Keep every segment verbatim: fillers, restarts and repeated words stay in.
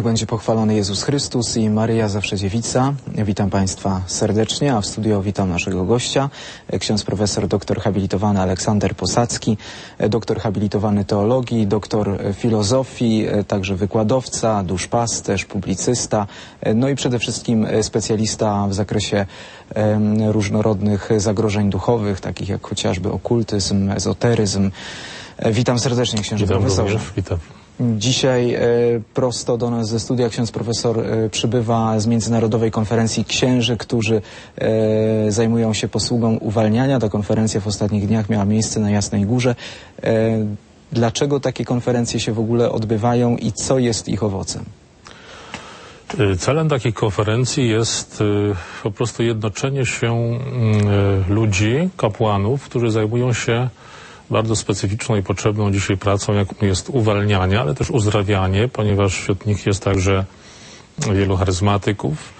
będzie pochwalony Jezus Chrystus i Maryja Zawsze Dziewica. Witam Państwa serdecznie, a w studio witam naszego gościa, ksiądz profesor doktor habilitowany Aleksander Posadzki, doktor habilitowany teologii, doktor filozofii, także wykładowca, duszpasterz, publicysta, no i przede wszystkim specjalista w zakresie um, różnorodnych zagrożeń duchowych, takich jak chociażby okultyzm, ezoteryzm. Witam serdecznie, księże witam profesorze. Również, witam. Dzisiaj e, prosto do nas ze studia ksiądz profesor e, przybywa z Międzynarodowej Konferencji Księży, którzy e, zajmują się posługą uwalniania. Ta konferencja w ostatnich dniach miała miejsce na Jasnej Górze. E, dlaczego takie konferencje się w ogóle odbywają i co jest ich owocem? Celem takiej konferencji jest po prostu jednoczenie się ludzi, kapłanów, którzy zajmują się bardzo specyficzną i potrzebną dzisiaj pracą, jaką jest uwalnianie, ale też uzdrawianie, ponieważ wśród nich jest także wielu charyzmatyków.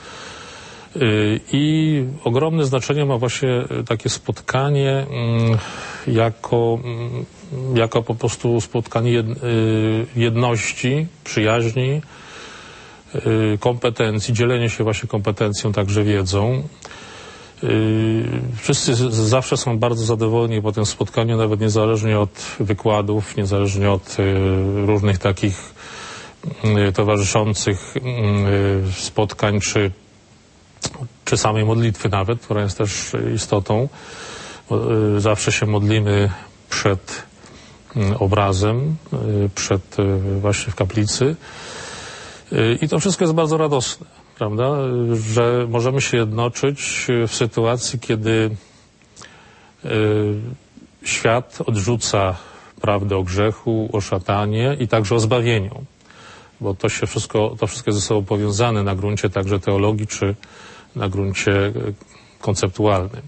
I ogromne znaczenie ma właśnie takie spotkanie jako, jako po prostu spotkanie jedności, przyjaźni, kompetencji, dzielenie się właśnie kompetencją, także wiedzą. Wszyscy zawsze są bardzo zadowoleni po tym spotkaniu, nawet niezależnie od wykładów, niezależnie od różnych takich towarzyszących spotkań, czy, czy samej modlitwy nawet, która jest też istotą. Zawsze się modlimy przed obrazem, przed właśnie w kaplicy. I to wszystko jest bardzo radosne, prawda, że możemy się jednoczyć w sytuacji, kiedy y, świat odrzuca prawdę o grzechu, o szatanie i także o zbawieniu, bo to się wszystko, to wszystko jest ze sobą powiązane na gruncie także teologii czy na gruncie konceptualnym.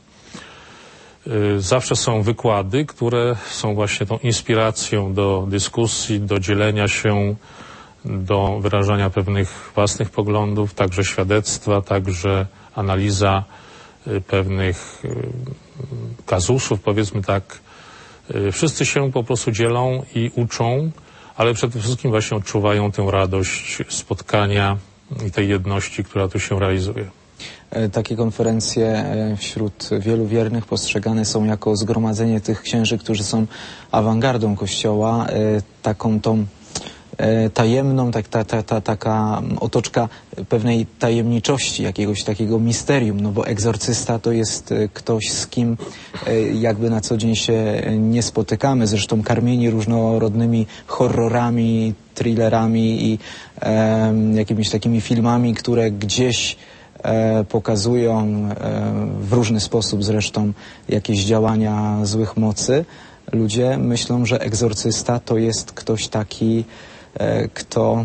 Y, zawsze są wykłady, które są właśnie tą inspiracją do dyskusji, do dzielenia się, do wyrażania pewnych własnych poglądów, także świadectwa, także analiza pewnych kazusów, powiedzmy tak. Wszyscy się po prostu dzielą i uczą, ale przede wszystkim właśnie odczuwają tę radość spotkania i tej jedności, która tu się realizuje. Takie konferencje wśród wielu wiernych postrzegane są jako zgromadzenie tych księży, którzy są awangardą Kościoła, taką tą tajemną, tak, ta, ta, ta, taka otoczka pewnej tajemniczości, jakiegoś takiego misterium, no bo egzorcysta to jest ktoś, z kim jakby na co dzień się nie spotykamy, zresztą karmieni różnorodnymi horrorami, thrillerami i e, jakimiś takimi filmami, które gdzieś e, pokazują e, w różny sposób zresztą jakieś działania złych mocy. Ludzie myślą, że egzorcysta to jest ktoś taki, kto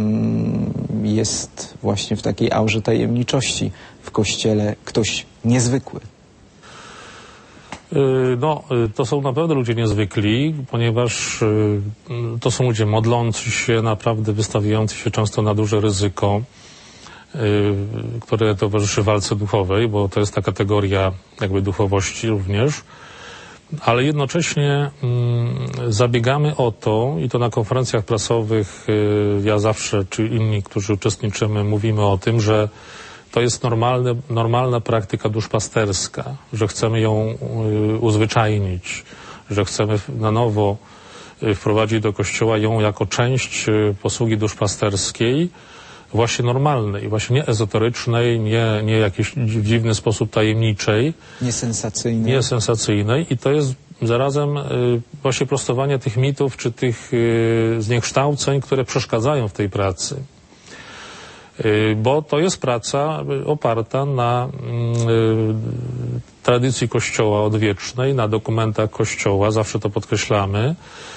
jest właśnie w takiej aurze tajemniczości w Kościele, ktoś niezwykły. No, to są naprawdę ludzie niezwykli, ponieważ to są ludzie modlący się, naprawdę wystawiający się często na duże ryzyko, które towarzyszy walce duchowej, bo to jest ta kategoria jakby duchowości również. Ale jednocześnie mm, zabiegamy o to, i to na konferencjach prasowych y, ja zawsze, czy inni, którzy uczestniczymy, mówimy o tym, że to jest normalne, normalna praktyka duszpasterska, że chcemy ją y, uzwyczajnić, że chcemy na nowo y, wprowadzić do Kościoła ją jako część y, posługi duszpasterskiej, właśnie normalnej, właśnie nie ezoterycznej, nie, nie jakiejś w dziwny sposób tajemniczej. Niesensacyjnej. Niesensacyjnej i to jest zarazem y, właśnie prostowanie tych mitów czy tych y, zniekształceń, które przeszkadzają w tej pracy. Y, bo to jest praca oparta na y, tradycji Kościoła odwiecznej, na dokumentach Kościoła, zawsze to podkreślamy.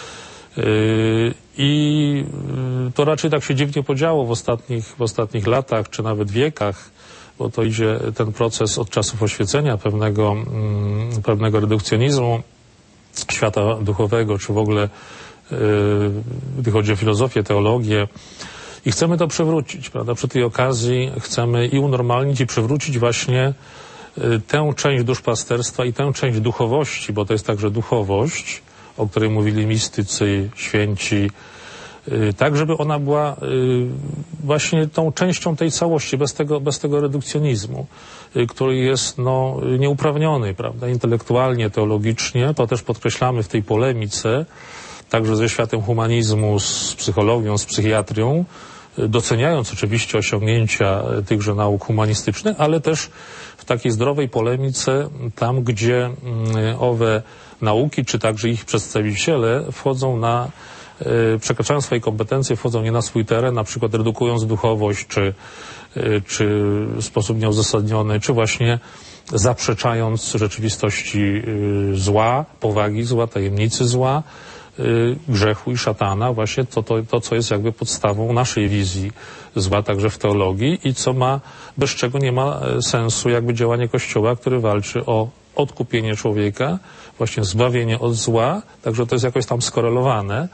I to raczej tak się dziwnie podziało w ostatnich, w ostatnich latach, czy nawet wiekach, bo to idzie ten proces od czasów oświecenia, pewnego, pewnego redukcjonizmu świata duchowego, czy w ogóle gdy chodzi o filozofię, teologię. I chcemy to przywrócić, prawda? Przy tej okazji chcemy i unormalnić, i przywrócić właśnie tę część duszpasterstwa i tę część duchowości, bo to jest także duchowość, o której mówili mistycy, święci, tak żeby ona była właśnie tą częścią tej całości, bez tego, bez tego redukcjonizmu, który jest no, nieuprawniony, prawda, intelektualnie, teologicznie. To też podkreślamy w tej polemice, także ze światem humanizmu, z psychologią, z psychiatrią, doceniając oczywiście osiągnięcia tychże nauk humanistycznych, ale też w takiej zdrowej polemice tam, gdzie owe nauki, czy także ich przedstawiciele wchodzą na, przekraczają swoje kompetencje, wchodzą nie na swój teren, na przykład redukując duchowość, czy, czy w sposób nieuzasadniony, czy właśnie zaprzeczając rzeczywistości zła, powagi zła, tajemnicy zła, grzechu i szatana, właśnie to, to, to, co jest jakby podstawą naszej wizji zła, także w teologii i co ma, bez czego nie ma sensu jakby działanie Kościoła, który walczy o odkupienie człowieka, właśnie zbawienie od zła, także to jest jakoś tam skorelowane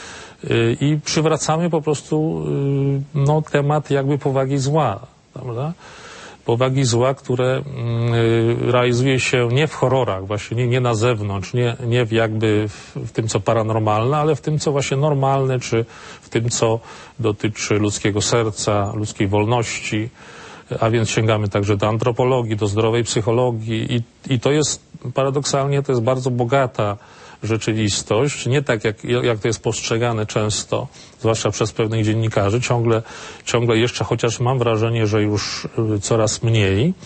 i przywracamy po prostu no, temat jakby powagi zła, prawda? Powagi zła, które y, realizuje się nie w horrorach, właśnie nie, nie na zewnątrz, nie, nie w jakby w, w tym, co paranormalne, ale w tym, co właśnie normalne, czy w tym, co dotyczy ludzkiego serca, ludzkiej wolności, a więc sięgamy także do antropologii, do zdrowej psychologii i, i to jest paradoksalnie, to jest bardzo bogata rzeczywistość, nie tak jak, jak to jest postrzegane często, zwłaszcza przez pewnych dziennikarzy, ciągle, ciągle jeszcze, chociaż mam wrażenie, że już coraz mniej,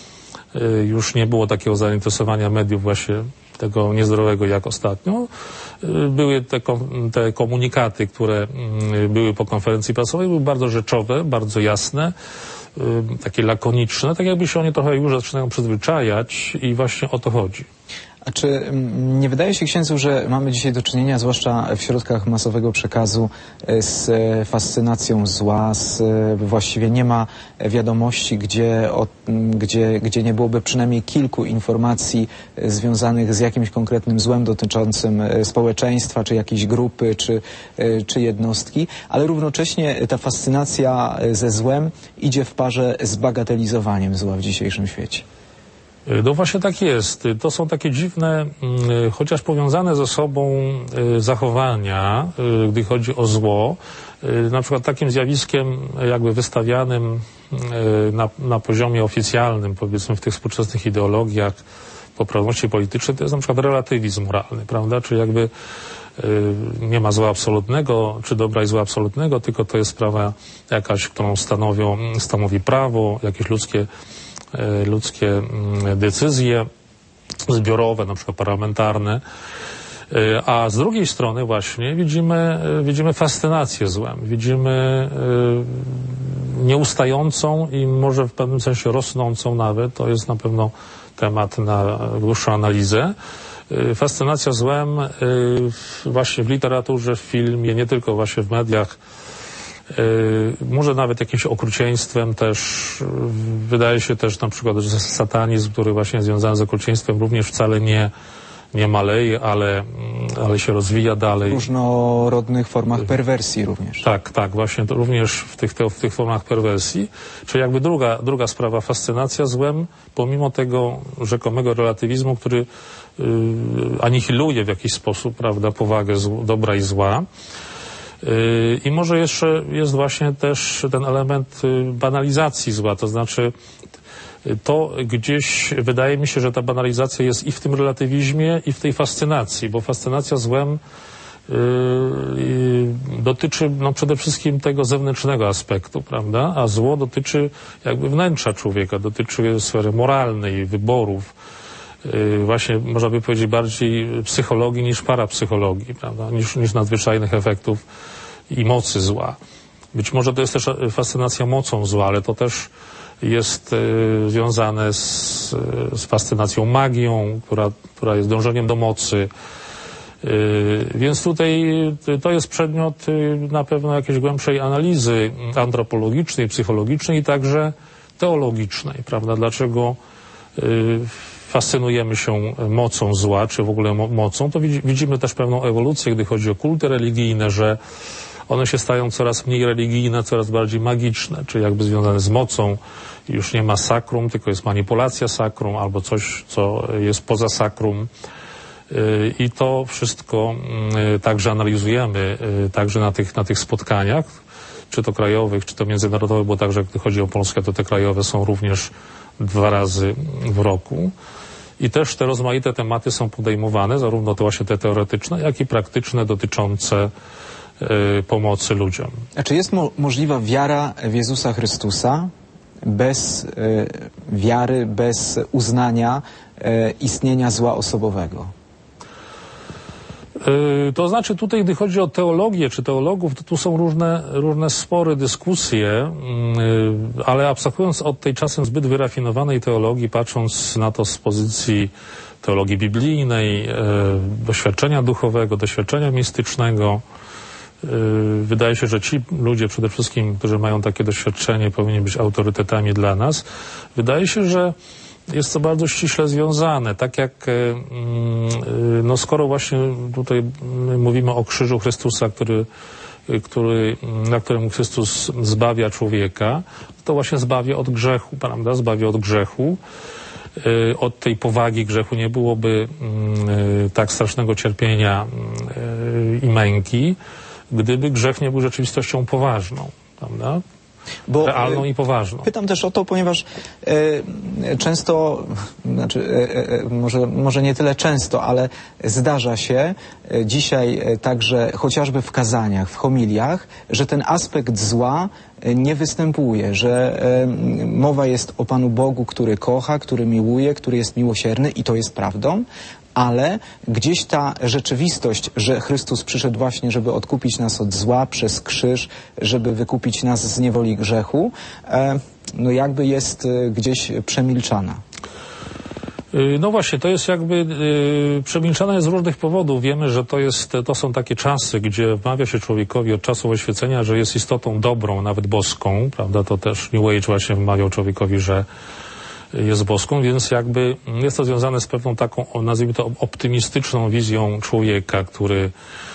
już nie było takiego zainteresowania mediów właśnie tego niezdrowego jak ostatnio. Były te, te komunikaty, które były po konferencji prasowej, były bardzo rzeczowe, bardzo jasne, takie lakoniczne, tak jakby się oni trochę już zaczynają przyzwyczajać i właśnie o to chodzi. A czy nie wydaje się księdzu, że mamy dzisiaj do czynienia, zwłaszcza w środkach masowego przekazu, z fascynacją zła, z, właściwie nie ma wiadomości, gdzie, o, gdzie, gdzie nie byłoby przynajmniej kilku informacji związanych z jakimś konkretnym złem dotyczącym społeczeństwa, czy jakiejś grupy, czy, czy jednostki, ale równocześnie ta fascynacja ze złem idzie w parze z bagatelizowaniem zła w dzisiejszym świecie. No właśnie tak jest. To są takie dziwne, chociaż powiązane ze sobą zachowania, gdy chodzi o zło. Na przykład takim zjawiskiem jakby wystawianym na, na poziomie oficjalnym, powiedzmy w tych współczesnych ideologiach poprawności politycznej, to jest na przykład relatywizm moralny, prawda? Czyli jakby nie ma zła absolutnego, czy dobra i zła absolutnego, tylko to jest sprawa jakaś, którą stanowią, stanowi prawo, jakieś ludzkie ludzkie decyzje zbiorowe, na przykład parlamentarne, a z drugiej strony właśnie widzimy, widzimy fascynację złem, widzimy nieustającą i może w pewnym sensie rosnącą nawet, to jest na pewno temat na dłuższą analizę, fascynacja złem właśnie w literaturze, w filmie, nie tylko właśnie w mediach, może nawet jakimś okrucieństwem też, wydaje się też na przykład, że satanizm, który właśnie jest związany z okrucieństwem, również wcale nie, nie maleje, ale, ale się rozwija dalej. W różnorodnych formach perwersji również. Tak, tak, właśnie to również w tych, w tych formach perwersji. Czyli jakby druga, druga sprawa, fascynacja złem, pomimo tego rzekomego relatywizmu, który yy, anihiluje w jakiś sposób, prawda, powagę zł, dobra i zła. I może jeszcze jest właśnie też ten element banalizacji zła, to znaczy to gdzieś wydaje mi się, że ta banalizacja jest i w tym relatywizmie, i w tej fascynacji, bo fascynacja złem yy, dotyczy no, przede wszystkim tego zewnętrznego aspektu, prawda, a zło dotyczy jakby wnętrza człowieka, dotyczy sfery moralnej, wyborów, yy, właśnie można by powiedzieć bardziej psychologii niż parapsychologii, prawda, niż, niż nadzwyczajnych efektów i mocy zła. Być może to jest też fascynacja mocą zła, ale to też jest y, związane z, z fascynacją magią, która, która jest dążeniem do mocy. Y, więc tutaj y, to jest przedmiot y, na pewno jakiejś głębszej analizy antropologicznej, psychologicznej i także teologicznej, prawda? Dlaczego y, fascynujemy się mocą zła, czy w ogóle mo mocą, to widzi, widzimy też pewną ewolucję, gdy chodzi o kulty religijne, że one się stają coraz mniej religijne, coraz bardziej magiczne, czyli jakby związane z mocą. Już nie ma sakrum, tylko jest manipulacja sakrum albo coś, co jest poza sakrum. I to wszystko także analizujemy także na tych, na tych spotkaniach. czy to krajowych, czy to międzynarodowych, bo także gdy chodzi o Polskę, to te krajowe są również dwa razy w roku. I też te rozmaite tematy są podejmowane, zarówno to właśnie te teoretyczne, jak i praktyczne, dotyczące y, pomocy ludziom. A czy jest mo możliwa wiara w Jezusa Chrystusa bez y, wiary, bez uznania y, istnienia zła osobowego? Y, to znaczy tutaj, gdy chodzi o teologię czy teologów, to tu są różne, różne spory, dyskusje, y, ale abstrahując od tej czasem zbyt wyrafinowanej teologii, patrząc na to z pozycji teologii biblijnej, y, doświadczenia duchowego, doświadczenia mistycznego, y, wydaje się, że ci ludzie przede wszystkim, którzy mają takie doświadczenie, powinni być autorytetami dla nas. Wydaje się, że jest to bardzo ściśle związane, tak jak no skoro właśnie tutaj mówimy o krzyżu Chrystusa, który, który, na którym Chrystus zbawia człowieka, to właśnie zbawia od grzechu, prawda? Zbawia od grzechu. Od tej powagi grzechu nie byłoby tak strasznego cierpienia i męki, gdyby grzech nie był rzeczywistością poważną, prawda? Bo, realną i poważną. Pytam też o to, ponieważ e, często, znaczy e, e, może, może nie tyle często, ale zdarza się e, dzisiaj e, także chociażby w kazaniach, w homiliach, że ten aspekt zła e, nie występuje, że e, mowa jest o Panu Bogu, który kocha, który miłuje, który jest miłosierny i to jest prawdą, ale gdzieś ta rzeczywistość, że Chrystus przyszedł właśnie, żeby odkupić nas od zła przez krzyż, żeby wykupić nas z niewoli grzechu, no jakby jest gdzieś przemilczana. No właśnie, to jest jakby yy, przemilczane jest z różnych powodów. Wiemy, że to jest, to są takie czasy, gdzie wmawia się człowiekowi od czasu oświecenia, że jest istotą dobrą, nawet boską, prawda? To też New Age właśnie wmawiał człowiekowi, że jest boską, więc jakby jest to związane z pewną taką, nazwijmy to, optymistyczną wizją człowieka, który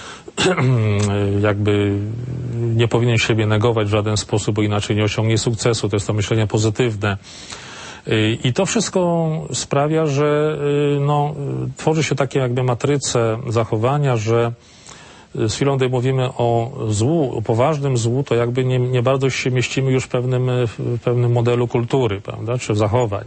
jakby nie powinien siebie negować w żaden sposób, bo inaczej nie osiągnie sukcesu. To jest to myślenie pozytywne. I to wszystko sprawia, że no, tworzy się takie jakby matryce zachowania, że z chwilą, gdy mówimy o złu, o poważnym złu, to jakby nie, nie bardzo się mieścimy już w pewnym, w pewnym modelu kultury, prawda, czy zachowań.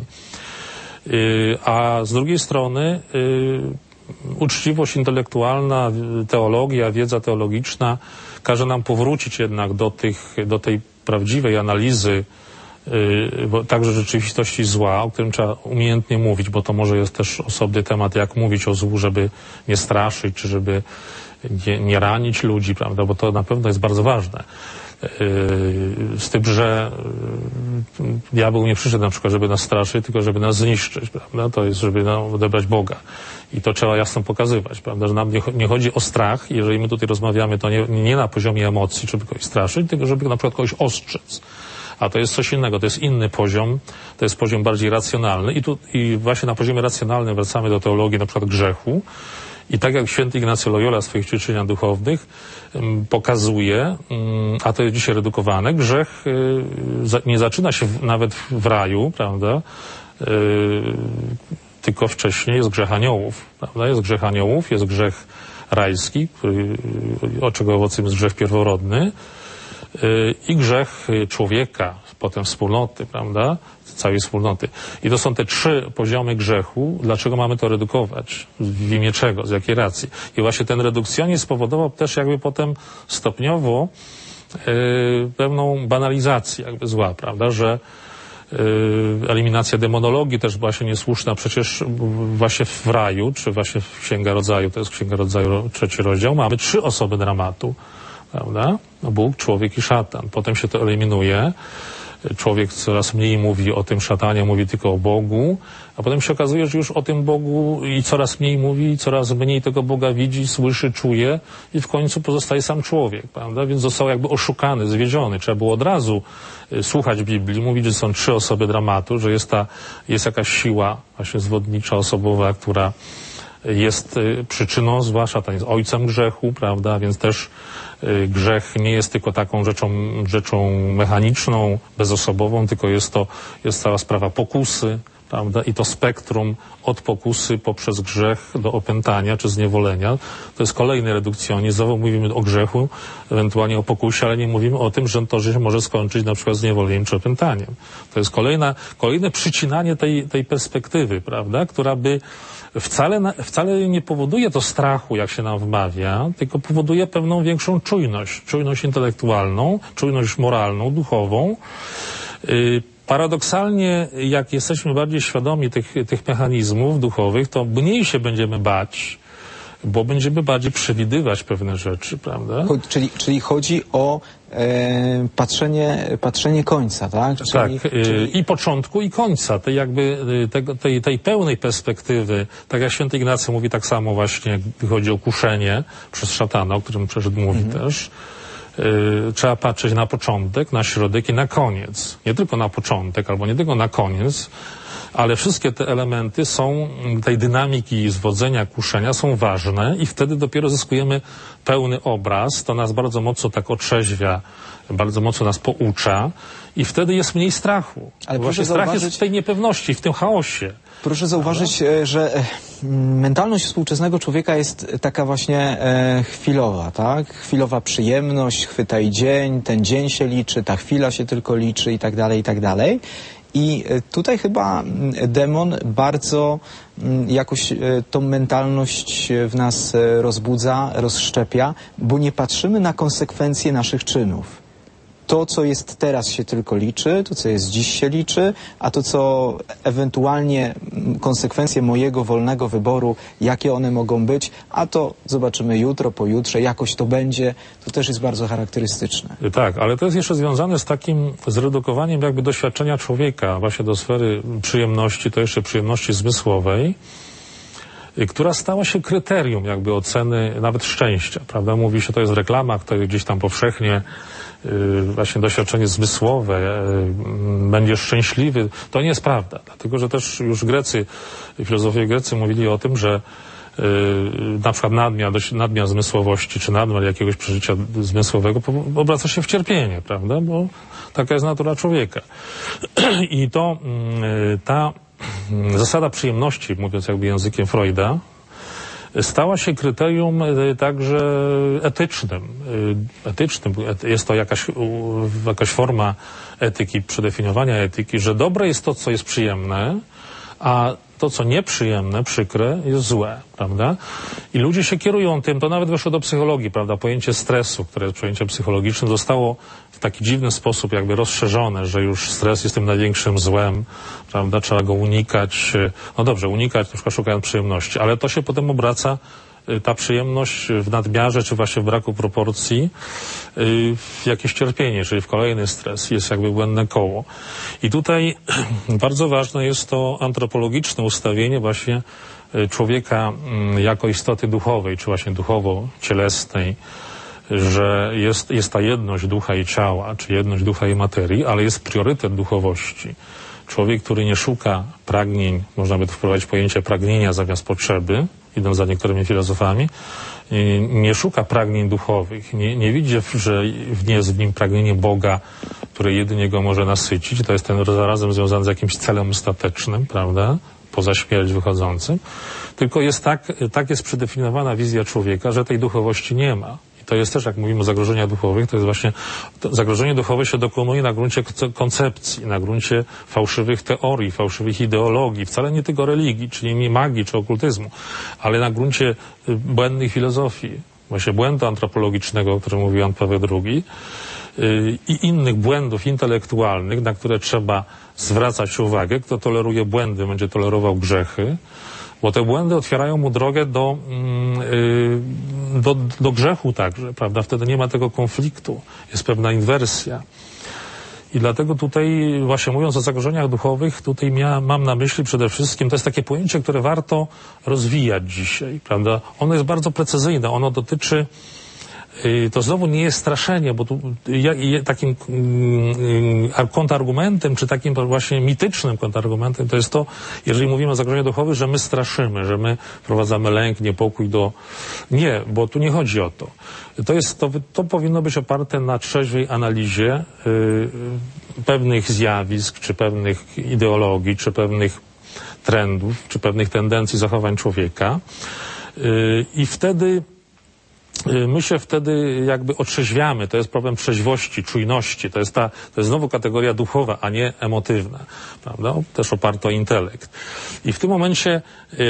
Yy, a z drugiej strony yy, uczciwość intelektualna, teologia, wiedza teologiczna każe nam powrócić jednak do tych, do tej prawdziwej analizy, yy, bo także rzeczywistości zła, o którym trzeba umiejętnie mówić, bo to może jest też osobny temat, jak mówić o złu, żeby nie straszyć, czy żeby Nie, nie ranić ludzi, prawda, bo to na pewno jest bardzo ważne. Yy, z tym, że yy, diabeł nie przyszedł na przykład, żeby nas straszyć, tylko żeby nas zniszczyć, prawda, to jest, żeby nam odebrać Boga. I to trzeba jasno pokazywać, prawda, że nam nie, nie chodzi o strach, jeżeli my tutaj rozmawiamy, to nie, nie na poziomie emocji, żeby kogoś straszyć, tylko żeby na przykład kogoś ostrzec. A to jest coś innego, to jest inny poziom, to jest poziom bardziej racjonalny i tu, i właśnie na poziomie racjonalnym wracamy do teologii na przykład grzechu. I tak jak święty Ignacy Loyola w swoich ćwiczeniach duchownych um, pokazuje, um, a to jest dzisiaj redukowane, grzech y, za, nie zaczyna się w, nawet w, w raju, prawda, y, tylko wcześniej jest grzech aniołów, prawda, jest grzech aniołów, jest grzech rajski, który, o czego owocem jest grzech pierworodny, y, i grzech człowieka, potem wspólnoty, prawda, całej wspólnoty. I to są te trzy poziomy grzechu. Dlaczego mamy to redukować? W imię czego? Z jakiej racji? I właśnie ten redukcjonizm spowodował też jakby potem stopniowo yy, pewną banalizację jakby zła, prawda, że yy, eliminacja demonologii też właśnie niesłuszna. Przecież właśnie w raju, czy właśnie w Księga Rodzaju, to jest Księga Rodzaju, trzeci rozdział, mamy trzy osoby dramatu, prawda? Bóg, człowiek i szatan. Potem się to eliminuje. Człowiek coraz mniej mówi o tym szatanie, mówi tylko o Bogu, a potem się okazuje, że już o tym Bogu i coraz mniej mówi, coraz mniej tego Boga widzi, słyszy, czuje i w końcu pozostaje sam człowiek, prawda? Więc został jakby oszukany, zwiedziony. Trzeba było od razu słuchać Biblii, mówić, że są trzy osoby dramatu, że jest ta, jest jakaś siła właśnie zwodnicza, osobowa, która jest przyczyną zła, szatan jest ojcem grzechu, prawda, więc też grzech nie jest tylko taką rzeczą, rzeczą mechaniczną, bezosobową, tylko jest to, jest cała sprawa pokusy, prawda? I to spektrum od pokusy poprzez grzech do opętania czy zniewolenia. To jest kolejny redukcjonizm. Znowu mówimy o grzechu, ewentualnie o pokusie, ale nie mówimy o tym, że to się może skończyć na przykład zniewoleniem czy opętaniem. To jest kolejna, kolejne przycinanie tej, tej perspektywy, prawda? Która by wcale, wcale nie powoduje to strachu, jak się nam wmawia, tylko powoduje pewną większą czujność. Czujność intelektualną, czujność moralną, duchową. Yy, Paradoksalnie, jak jesteśmy bardziej świadomi tych, tych mechanizmów duchowych, to mniej się będziemy bać, bo będziemy bardziej przewidywać pewne rzeczy, prawda? Cho- czyli, czyli chodzi o e, patrzenie, patrzenie końca, tak? Czyli, tak, e, czyli... i początku, i końca, tej jakby tego, tej, tej pełnej perspektywy. Tak jak święty Ignacy mówi tak samo właśnie, gdy chodzi o kuszenie przez szatana, o którym przecież mówi mhm. też. Yy, trzeba patrzeć na początek, na środek i na koniec. Nie tylko na początek, albo nie tylko na koniec, ale wszystkie te elementy są, tej dynamiki zwodzenia, kuszenia są ważne i wtedy dopiero zyskujemy pełny obraz. To nas bardzo mocno tak otrzeźwia, bardzo mocno nas poucza i wtedy jest mniej strachu. Ale właśnie strach zauważyć... jest w tej niepewności, w tym chaosie. Proszę zauważyć, ale... że mentalność współczesnego człowieka jest taka właśnie e, chwilowa, tak? Chwilowa przyjemność, chwytaj dzień, ten dzień się liczy, ta chwila się tylko liczy i tak dalej, i tak dalej. I tutaj chyba demon bardzo jakoś tą mentalność w nas rozbudza, rozszczepia, bo nie patrzymy na konsekwencje naszych czynów. To, co jest teraz, się tylko liczy, to, co jest dziś, się liczy, a to, co ewentualnie konsekwencje mojego wolnego wyboru, jakie one mogą być, a to zobaczymy jutro, pojutrze, jakoś to będzie, to też jest bardzo charakterystyczne. Tak, ale to jest jeszcze związane z takim zredukowaniem jakby doświadczenia człowieka właśnie do sfery przyjemności, to jeszcze przyjemności zmysłowej, która stała się kryterium jakby oceny nawet szczęścia, prawda? Mówi się, to jest w reklamach, to gdzieś tam powszechnie yy, właśnie doświadczenie zmysłowe, yy, będziesz szczęśliwy. To nie jest prawda, dlatego że też już Grecy, filozofowie Grecy mówili o tym, że yy, na przykład nadmiar, nadmiar zmysłowości czy nadmiar jakiegoś przeżycia zmysłowego obraca się w cierpienie, prawda? Bo taka jest natura człowieka. I to yy, ta zasada przyjemności, mówiąc jakby językiem Freuda, stała się kryterium także etycznym. Etycznym. Jest to jakaś, jakaś forma etyki, przedefiniowania etyki, że dobre jest to, co jest przyjemne, a to, co nieprzyjemne, przykre, jest złe, prawda? I ludzie się kierują tym, to nawet weszło do psychologii, prawda? Pojęcie stresu, które jest pojęciem psychologicznym, zostało w taki dziwny sposób jakby rozszerzone, że już stres jest tym największym złem, prawda? Trzeba go unikać. No dobrze, unikać, na przykład szukając przyjemności, ale to się potem obraca, ta przyjemność w nadmiarze, czy właśnie w braku proporcji, w jakieś cierpienie, czyli w kolejny stres. Jest jakby błędne koło. I tutaj bardzo ważne jest to antropologiczne ustawienie właśnie człowieka jako istoty duchowej, czy właśnie duchowo-cielesnej, że jest, jest ta jedność ducha i ciała, czy jedność ducha i materii, ale jest priorytet duchowości. Człowiek, który nie szuka pragnień, można by tu wprowadzić pojęcie pragnienia zamiast potrzeby, idąc za niektórymi filozofami, nie szuka pragnień duchowych, nie, nie widzi, że nie jest w nim pragnienie Boga, które jedynie go może nasycić. To jest ten zarazem związany z jakimś celem ostatecznym, prawda, poza śmierć wychodzącym, tylko jest tak, tak jest przedefiniowana wizja człowieka, że tej duchowości nie ma. To jest też, jak mówimy o zagrożeniach duchowych, to jest właśnie, to zagrożenie duchowe się dokonuje na gruncie koncepcji, na gruncie fałszywych teorii, fałszywych ideologii, wcale nie tylko religii, czyli nie magii czy okultyzmu, ale na gruncie błędnych filozofii, właśnie błędu antropologicznego, o którym mówił Jan Paweł drugi, i innych błędów intelektualnych, na które trzeba zwracać uwagę. Kto toleruje błędy, będzie tolerował grzechy. Bo te błędy otwierają mu drogę do, yy, do, do grzechu także, prawda? Wtedy nie ma tego konfliktu. Jest pewna inwersja. I dlatego tutaj, właśnie mówiąc o zagrożeniach duchowych, tutaj mia, mam na myśli przede wszystkim, to jest takie pojęcie, które warto rozwijać dzisiaj, prawda? Ono jest bardzo precyzyjne. Ono dotyczy, yy, to znowu nie jest straszenie, bo tu ja, ja, takim yy, kontrargumentem, czy takim właśnie mitycznym kontrargumentem, to jest to, jeżeli mówimy o zagrożeniu duchowym, że my straszymy, że my wprowadzamy lęk, niepokój do... Nie, bo tu nie chodzi o to. To jest, to, to powinno być oparte na trzeźwej analizie yy, pewnych zjawisk, czy pewnych ideologii, czy pewnych trendów, czy pewnych tendencji zachowań człowieka. Yy, I wtedy my się wtedy jakby otrzeźwiamy. To jest problem trzeźwości, czujności. To jest ta, to jest znowu kategoria duchowa, a nie emotywna, prawda? Też oparta o intelekt. I w tym momencie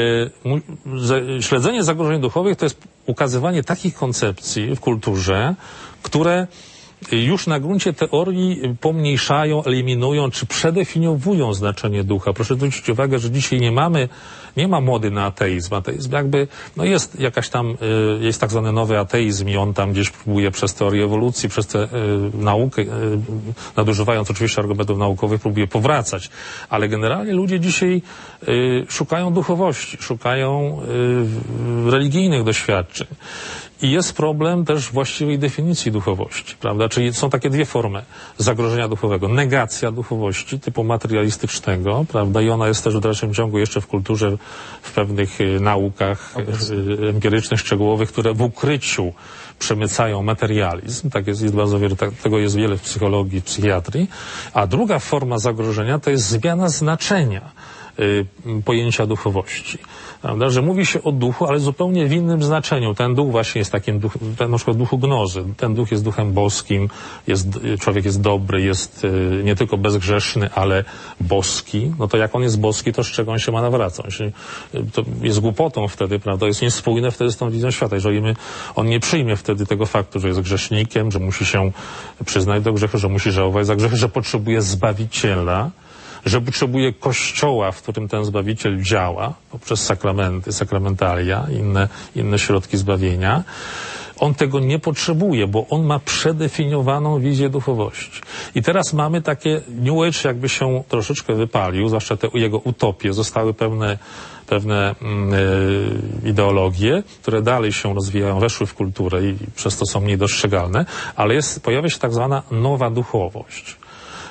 y, śledzenie zagrożeń duchowych to jest ukazywanie takich koncepcji w kulturze, które już na gruncie teorii pomniejszają, eliminują, czy przedefiniowują znaczenie ducha. Proszę zwrócić uwagę, że dzisiaj nie mamy, nie ma mody na ateizm. Ateizm jakby, no jest jakaś tam, jest tak zwany nowy ateizm i on tam gdzieś próbuje przez teorię ewolucji, przez tę y, naukę, y, nadużywając oczywiście argumentów naukowych, próbuje powracać. Ale generalnie ludzie dzisiaj y, szukają duchowości, szukają y, religijnych doświadczeń. I jest problem też właściwej definicji duchowości, prawda? Czyli są takie dwie formy zagrożenia duchowego. Negacja duchowości typu materialistycznego, prawda? I ona jest też w dalszym ciągu jeszcze w kulturze, w pewnych y, naukach y, empirycznych, szczegółowych, które w ukryciu przemycają materializm. Tak jest, jest bardzo wiele, tak, tego jest wiele w psychologii, w psychiatrii. A druga forma zagrożenia to jest zmiana znaczenia y, pojęcia duchowości. Prawda? Że mówi się o duchu, ale zupełnie w innym znaczeniu. Ten duch właśnie jest takim, duch, ten na przykład duchu gnozy. Ten duch jest duchem boskim, jest, człowiek jest dobry, jest y, nie tylko bezgrzeszny, ale boski. No to jak on jest boski, to z czego on się ma nawracać? Y, to jest głupotą wtedy, prawda? Jest niespójne wtedy z tą wizją świata. Jeżeli my, on nie przyjmie wtedy tego faktu, że jest grzesznikiem, że musi się przyznać do grzechu, że musi żałować za grzechy, że potrzebuje Zbawiciela, że potrzebuje Kościoła, w którym ten Zbawiciel działa, poprzez sakramenty, sakramentalia, inne, inne środki zbawienia. On tego nie potrzebuje, bo on ma przedefiniowaną wizję duchowości. I teraz mamy takie, New Age jakby się troszeczkę wypalił, zwłaszcza te jego utopie, zostały pewne, pewne yy, ideologie, które dalej się rozwijają, weszły w kulturę i przez to są mniej dostrzegalne, ale jest, pojawia się tak zwana nowa duchowość.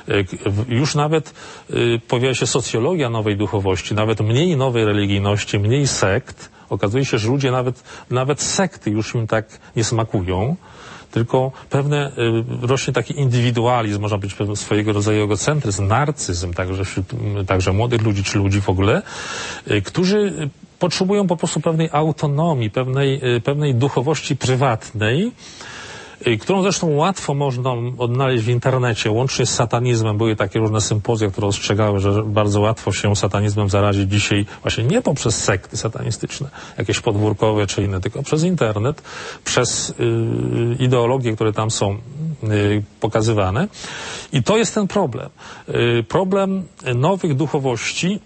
Już nawet y, pojawia się socjologia nowej duchowości, nawet mniej nowej religijności, mniej sekt. Okazuje się, że ludzie nawet, nawet sekty już im tak nie smakują, tylko pewne, y, rośnie taki indywidualizm, można być pewien swojego rodzaju egocentryzm, narcyzm, także wśród, także młodych ludzi czy ludzi w ogóle, y, którzy potrzebują po prostu pewnej autonomii, pewnej, y, pewnej duchowości prywatnej, którą zresztą łatwo można odnaleźć w internecie, łącznie z satanizmem. Były takie różne sympozja, które ostrzegały, że bardzo łatwo się satanizmem zarazić dzisiaj właśnie nie poprzez sekty satanistyczne, jakieś podwórkowe czy inne, tylko przez internet, przez yy, ideologie, które tam są yy, pokazywane. I to jest ten problem. Yy, problem nowych duchowości,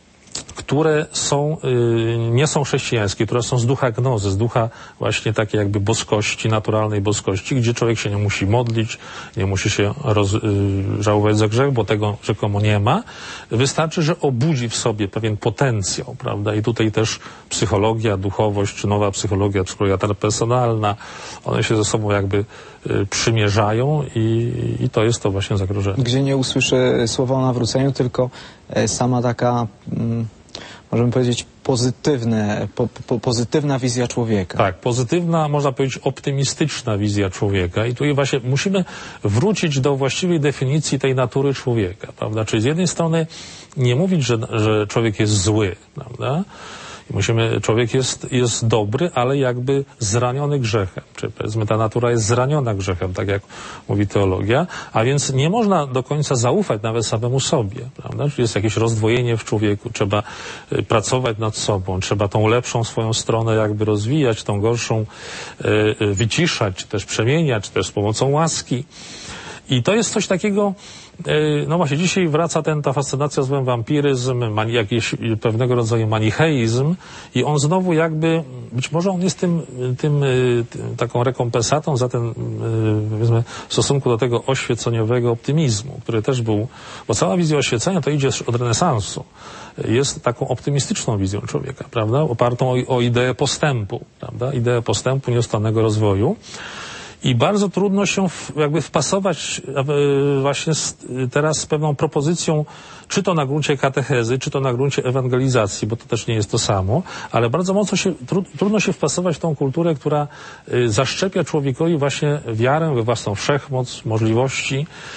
które są, y, nie są chrześcijańskie, które są z ducha gnozy, z ducha właśnie takiej jakby boskości, naturalnej boskości, gdzie człowiek się nie musi modlić, nie musi się roz, y, żałować za grzech, bo tego rzekomo nie ma. Wystarczy, że obudzi w sobie pewien potencjał, prawda? I tutaj też psychologia, duchowość, czy nowa psychologia, psychologia personalna, one się ze sobą jakby y, przymierzają i, i to jest to właśnie zagrożenie. Gdzie nie usłyszę słowa o nawróceniu, tylko e, sama taka... Mm, możemy powiedzieć, pozytywne, po, po, pozytywna wizja człowieka. Tak, pozytywna, można powiedzieć, optymistyczna wizja człowieka. I tu właśnie musimy wrócić do właściwej definicji tej natury człowieka, prawda? Czyli z jednej strony nie mówić, że, że człowiek jest zły, prawda? I musimy, człowiek jest, jest dobry, ale jakby zraniony grzechem. Czy powiedzmy, ta natura jest zraniona grzechem, tak jak mówi teologia, a więc nie można do końca zaufać nawet samemu sobie, prawda? Czyli jest jakieś rozdwojenie w człowieku, trzeba y, pracować nad sobą, trzeba tą lepszą swoją stronę jakby rozwijać, tą gorszą y, y, wyciszać, czy też przemieniać, czy też z pomocą łaski. I to jest coś takiego, no właśnie, dzisiaj wraca ten, ta fascynacja złem, wampiryzm, mani, jakiś pewnego rodzaju manicheizm i on znowu jakby, być może on jest tym, tym, tym taką rekompensatą za ten, powiedzmy, w stosunku do tego oświeceniowego optymizmu, który też był, bo cała wizja oświecenia to idzie od renesansu. Jest taką optymistyczną wizją człowieka, prawda? Opartą o, o ideę postępu, prawda? Ideę postępu, nieustannego rozwoju. I bardzo trudno się w, jakby wpasować e, właśnie z, teraz z pewną propozycją, czy to na gruncie katechezy, czy to na gruncie ewangelizacji, bo to też nie jest to samo, ale bardzo mocno się, tru, trudno się wpasować w tą kulturę, która e, zaszczepia człowiekowi właśnie wiarę we własną wszechmoc, możliwości.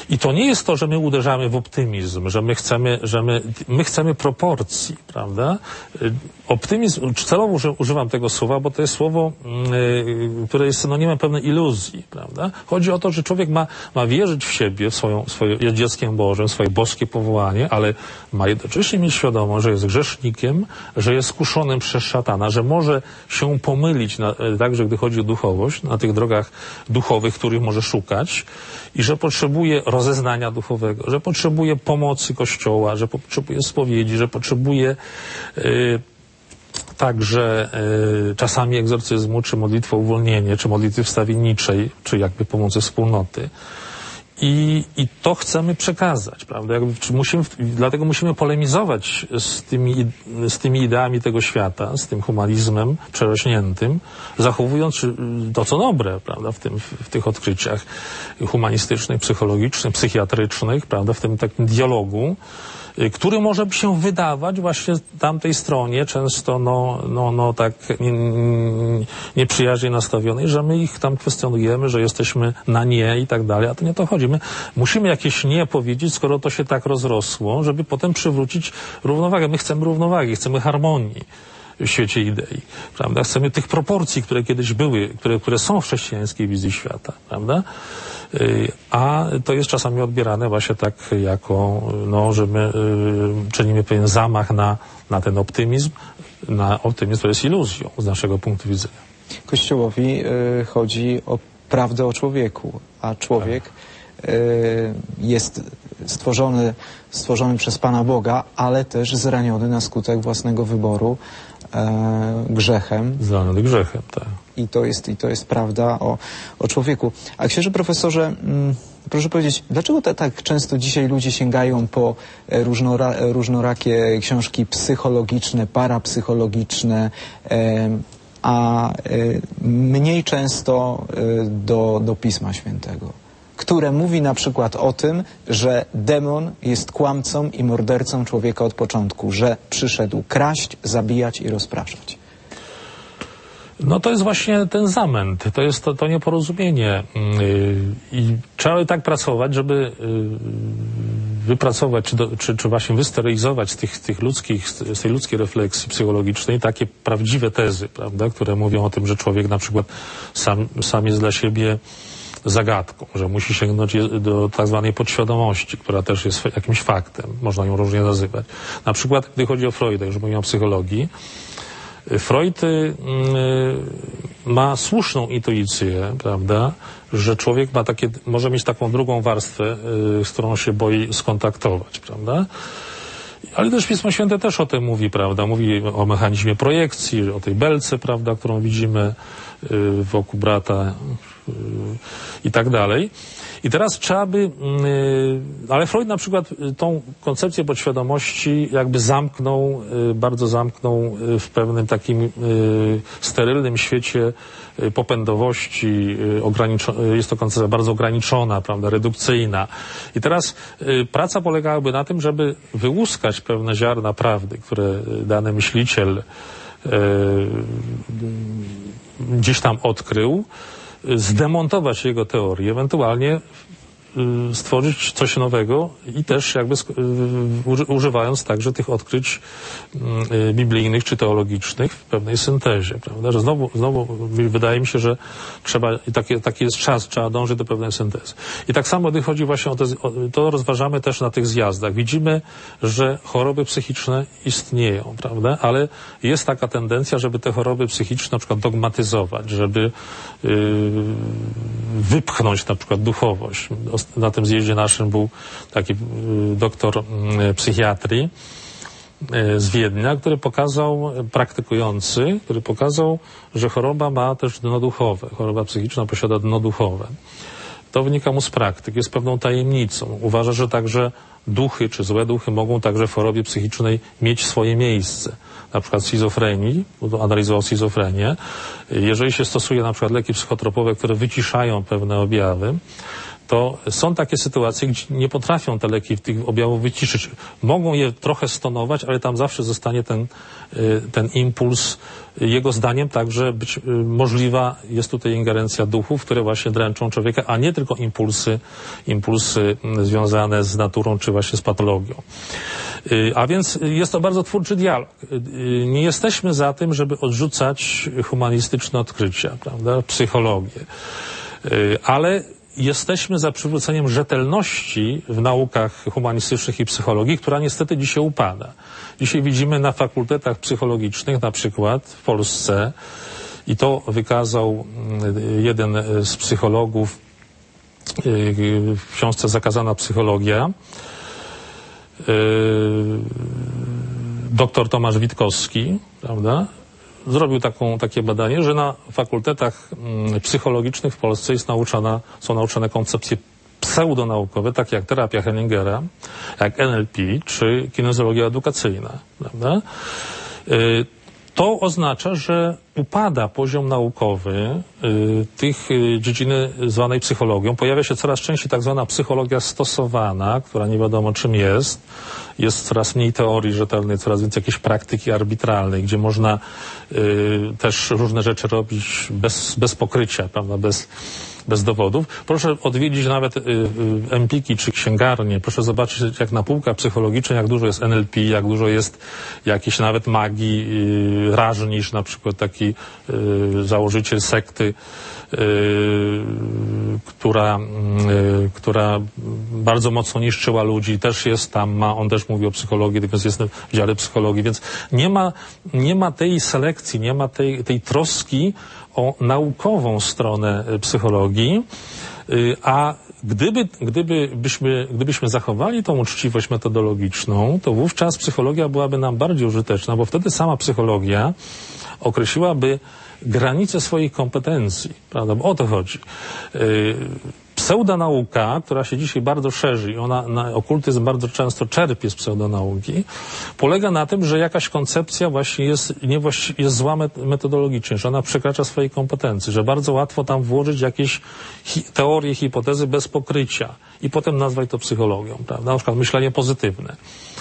I to nie jest to, że my uderzamy w optymizm, że my chcemy, że my, my chcemy proporcji, prawda? Optymizm, celowo używam tego słowa, bo to jest słowo, yy, które jest synonimem pewnej iluzji, prawda? Chodzi o to, że człowiek ma, ma wierzyć w siebie, w swoją, swoje, jest dzieckiem Bożym, swoje boskie powołanie, ale ma jednocześnie mieć świadomość, że jest grzesznikiem, że jest skuszonym przez szatana, że może się pomylić, na, także gdy chodzi o duchowość, na tych drogach duchowych, których może szukać, i że potrzebuje rozeznania duchowego, że potrzebuje pomocy Kościoła, że potrzebuje spowiedzi, że potrzebuje yy, także yy, czasami egzorcyzmu, czy modlitwy o uwolnienie, czy modlitwy wstawienniczej, czy jakby pomocy wspólnoty. I, I to chcemy przekazać, prawda? Jakby, czy musimy, dlatego musimy polemizować z tymi, z tymi ideami tego świata, z tym humanizmem przerośniętym, zachowując to, co dobre, prawda? W, tym, w tych odkryciach humanistycznych, psychologicznych, psychiatrycznych, prawda? W tym takim dialogu, który może się wydawać właśnie tamtej stronie często no, no, no tak nieprzyjaźnie nastawionej, że my ich tam kwestionujemy, że jesteśmy na nie i tak dalej, a to nie o to chodzi. My musimy jakieś nie powiedzieć, skoro to się tak rozrosło, żeby potem przywrócić równowagę. My chcemy równowagi, chcemy harmonii w świecie idei, prawda? Chcemy tych proporcji, które kiedyś były, które, które są w chrześcijańskiej wizji świata, prawda? A to jest czasami odbierane właśnie tak jako, no, że my y, czynimy pewien zamach na, na ten optymizm, na optymizm, to jest iluzją z naszego punktu widzenia. Kościołowi y, chodzi o prawdę o człowieku, a człowiek y, jest stworzony, stworzony przez Pana Boga, ale też zraniony na skutek własnego wyboru e, grzechem. Zraniony grzechem, tak. I to jest, i to jest prawda o, o człowieku. A księże profesorze, mm, proszę powiedzieć, dlaczego te, tak często dzisiaj ludzie sięgają po różnora, różnorakie książki psychologiczne, parapsychologiczne, e, a e, mniej często e, do, do Pisma Świętego, które mówi na przykład o tym, że demon jest kłamcą i mordercą człowieka od początku, że przyszedł kraść, zabijać i rozpraszać? No to jest właśnie ten zamęt, to jest to, to nieporozumienie yy, i trzeba tak pracować, żeby yy, wypracować, czy, do, czy, czy właśnie wysterylizować z tych, tych ludzkich, z tej ludzkiej refleksji psychologicznej takie prawdziwe tezy, prawda, które mówią o tym, że człowiek na przykład sam, sam jest dla siebie zagadką, że musi sięgnąć do tak zwanej podświadomości, która też jest jakimś faktem, można ją różnie nazywać. Na przykład, gdy chodzi o Freuda, już mówiłem o psychologii, Freud y, ma słuszną intuicję, prawda, że człowiek ma takie, może mieć taką drugą warstwę, y, z którą się boi skontaktować, prawda? Ale też Pismo Święte też o tym mówi, prawda? Mówi o mechanizmie projekcji, o tej belce, prawda, którą widzimy y, wokół brata y, i tak dalej. I teraz trzeba by, yy, ale Freud na przykład tą koncepcję podświadomości jakby zamknął, yy, bardzo zamknął yy, w pewnym takim yy, sterylnym świecie yy, popędowości, yy, ograniczo- jest to koncepcja bardzo ograniczona, prawda, redukcyjna. I teraz yy, praca polegałaby na tym, żeby wyłuskać pewne ziarna prawdy, które dany myśliciel yy, gdzieś tam odkrył, zdemontować jego teorię, ewentualnie y, stworzyć coś nowego i też jakby y, używając także tych odkryć y, biblijnych czy teologicznych w pewnej syntezie, prawda? Że znowu, znowu wydaje mi się, że trzeba, i taki, taki jest czas, trzeba dążyć do pewnej syntezy. I tak samo, gdy chodzi właśnie o, te, o to, rozważamy też na tych zjazdach. Widzimy, że choroby psychiczne istnieją, prawda? Ale jest taka tendencja, żeby te choroby psychiczne na przykład dogmatyzować, żeby yy, wypchnąć na przykład duchowość. Na tym zjeździe naszym był taki yy, doktor yy, psychiatrii yy, z Wiednia, który pokazał, praktykujący, który pokazał, że choroba ma też dno duchowe. Choroba psychiczna posiada dno duchowe. To wynika mu z praktyk, jest pewną tajemnicą. Uważa, że także duchy czy złe duchy mogą także w chorobie psychicznej mieć swoje miejsce. Na przykład schizofrenii, analizował schizofrenię. Jeżeli się stosuje na przykład leki psychotropowe, które wyciszają pewne objawy, to są takie sytuacje, gdzie nie potrafią te leki tych objawów wyciszyć. Mogą je trochę stonować, ale tam zawsze zostanie ten, ten impuls. Jego zdaniem także być możliwa jest tutaj ingerencja duchów, które właśnie dręczą człowieka, a nie tylko impulsy, impulsy związane z naturą czy właśnie z patologią. A więc jest to bardzo twórczy dialog. Nie jesteśmy za tym, żeby odrzucać humanistyczne odkrycia, prawda, psychologię, ale jesteśmy za przywróceniem rzetelności w naukach humanistycznych i psychologii, która niestety dzisiaj upada. Dzisiaj widzimy na fakultetach psychologicznych, na przykład w Polsce, i to wykazał jeden z psychologów w książce Zakazana psychologia, doktor Tomasz Witkowski, prawda? Zrobił taką, takie badanie, że na fakultetach psychologicznych w Polsce jest nauczana, są nauczane koncepcje pseudonaukowe, takie jak terapia Henningera, jak N L P czy kinezjologia edukacyjna, prawda? To oznacza, że upada poziom naukowy y, tych y, dziedziny zwanej psychologią. Pojawia się coraz częściej tak zwana psychologia stosowana, która nie wiadomo czym jest. Jest coraz mniej teorii rzetelnej, coraz więcej jakiejś praktyki arbitralnej, gdzie można y, też różne rzeczy robić bez, bez pokrycia, prawda, bez, bez dowodów. Proszę odwiedzić nawet y, y, Empiki czy księgarnię. Proszę zobaczyć, jak na półkach psychologicznych, jak dużo jest N L P, jak dużo jest jakiejś nawet magii, y, Rażnisz, na przykład taki y, założyciel sekty, y, która, y, która bardzo mocno niszczyła ludzi. Też jest tam, ma, on też mówi o psychologii, więc jest w dziale psychologii, więc nie ma, nie ma tej selekcji, nie ma tej, tej troski o naukową stronę psychologii, a gdyby, gdyby byśmy, gdybyśmy zachowali tą uczciwość metodologiczną, to wówczas psychologia byłaby nam bardziej użyteczna, bo wtedy sama psychologia określiłaby granice swoich kompetencji, prawda? Bo o to chodzi. Pseudonauka, która się dzisiaj bardzo szerzy, ona, na, okultyzm bardzo często czerpie z pseudonauki, polega na tym, że jakaś koncepcja właśnie jest, jest zła metodologicznie, że ona przekracza swojej kompetencji, że bardzo łatwo tam włożyć jakieś hi teorie, hipotezy bez pokrycia i potem nazwać to psychologią, prawda? Na przykład myślenie pozytywne,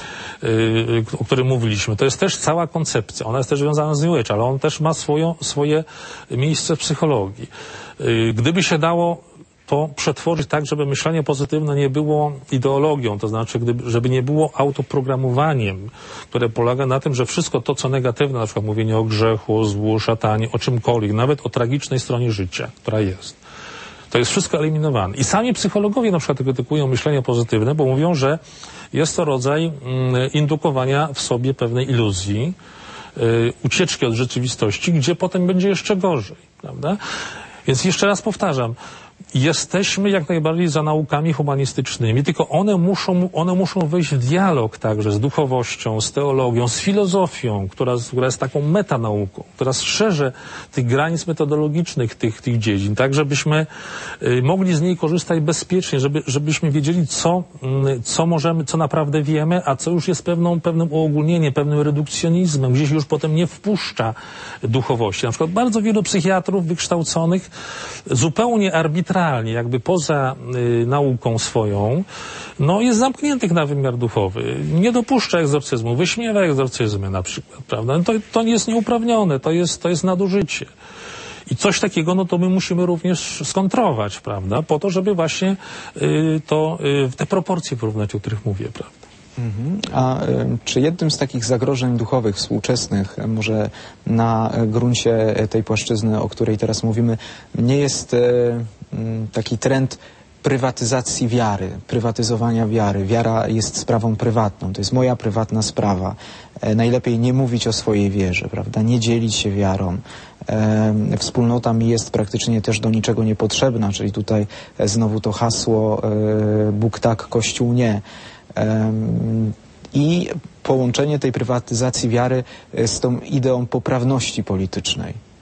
yy, o którym mówiliśmy. To jest też cała koncepcja, ona jest też związana z New Age, ale on też ma swoją, swoje miejsce w psychologii. Yy, gdyby się dało to przetworzyć tak, żeby myślenie pozytywne nie było ideologią, to znaczy, gdyby, żeby nie było autoprogramowaniem, które polega na tym, że wszystko to, co negatywne, na przykład mówienie o grzechu, o złu, szatanie, o czymkolwiek, nawet o tragicznej stronie życia, która jest, to jest wszystko eliminowane. I sami psychologowie na przykład krytykują myślenie pozytywne, bo mówią, że jest to rodzaj mm, indukowania w sobie pewnej iluzji, yy, ucieczki od rzeczywistości, gdzie potem będzie jeszcze gorzej, prawda? Więc jeszcze raz powtarzam, jesteśmy jak najbardziej za naukami humanistycznymi, tylko one muszą, one muszą wejść w dialog także z duchowością, z teologią, z filozofią, która, która jest taką metanauką, która strzeże tych granic metodologicznych tych, tych dziedzin, tak żebyśmy y, mogli z niej korzystać bezpiecznie, żeby, żebyśmy wiedzieli, co, y, co możemy, co naprawdę wiemy, a co już jest pewną, pewnym uogólnieniem, pewnym redukcjonizmem, gdzieś już potem nie wpuszcza duchowości. Na przykład bardzo wielu psychiatrów wykształconych zupełnie arbitralnie, jakby poza y, nauką swoją, no jest zamkniętych na wymiar duchowy. Nie dopuszcza egzorcyzmu, wyśmiewa egzorcyzmy na przykład, prawda? No to, to jest nieuprawnione, to jest, to jest nadużycie. I coś takiego, no to my musimy również skontrować, prawda? Po to, żeby właśnie y, to, y, te proporcje porównać, o których mówię, prawda? Mhm. A y, czy jednym z takich zagrożeń duchowych współczesnych, może na gruncie tej płaszczyzny, o której teraz mówimy, nie jest y, taki trend prywatyzacji wiary, prywatyzowania wiary? Wiara jest sprawą prywatną, to jest moja prywatna sprawa. E, najlepiej nie mówić o swojej wierze, prawda? Nie dzielić się wiarą. E, wspólnota mi jest praktycznie też do niczego niepotrzebna, czyli tutaj e, znowu to hasło e, Bóg tak, Kościół nie. E, I połączenie tej prywatyzacji wiary z tą ideą poprawności politycznej.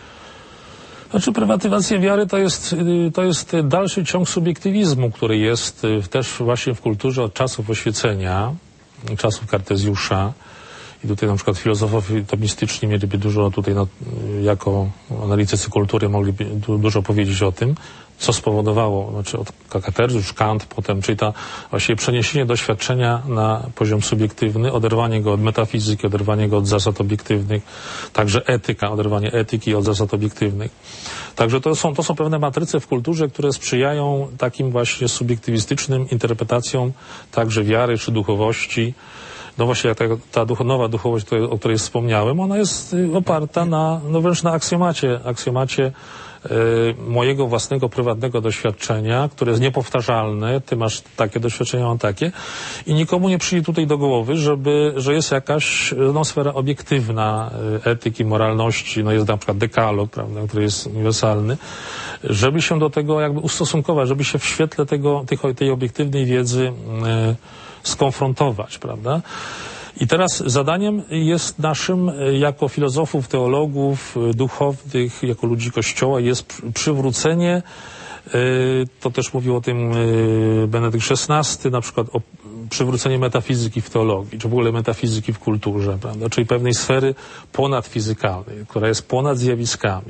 Znaczy, prywatyzacja wiary to jest, to jest dalszy ciąg subiektywizmu, który jest też właśnie w kulturze od czasów oświecenia, czasów Kartezjusza. I tutaj na przykład filozofowie tomistyczni mieliby dużo tutaj, no, jako analitycy kultury mogliby du dużo powiedzieć o tym, co spowodowało, znaczy od Katerzysz, Kant, potem, czyli ta właściwie przeniesienie doświadczenia na poziom subiektywny, oderwanie go od metafizyki, oderwanie go od zasad obiektywnych, także etyka, oderwanie etyki od zasad obiektywnych. Także to są, to są pewne matryce w kulturze, które sprzyjają takim właśnie subiektywistycznym interpretacjom także wiary czy duchowości. No właśnie jak ta, ta duch, nowa duchowość, o której wspomniałem, ona jest oparta na, no wręcz na aksjomacie, aksjomacie mojego własnego, prywatnego doświadczenia, które jest niepowtarzalne, ty masz takie doświadczenia, mam takie i nikomu nie przyjdzie tutaj do głowy, żeby, że jest jakaś no, sfera obiektywna etyki, moralności, no jest na przykład dekalog, prawda, który jest uniwersalny, żeby się do tego jakby ustosunkować, żeby się w świetle tego, tych, tej obiektywnej wiedzy e, skonfrontować, prawda. I teraz zadaniem jest naszym, jako filozofów, teologów, duchownych, jako ludzi Kościoła, jest przywrócenie, to też mówił o tym Benedykt szesnasty, na przykład o przywrócenie metafizyki w teologii, czy w ogóle metafizyki w kulturze, prawda? Czyli pewnej sfery ponadfizykalnej, która jest ponad zjawiskami.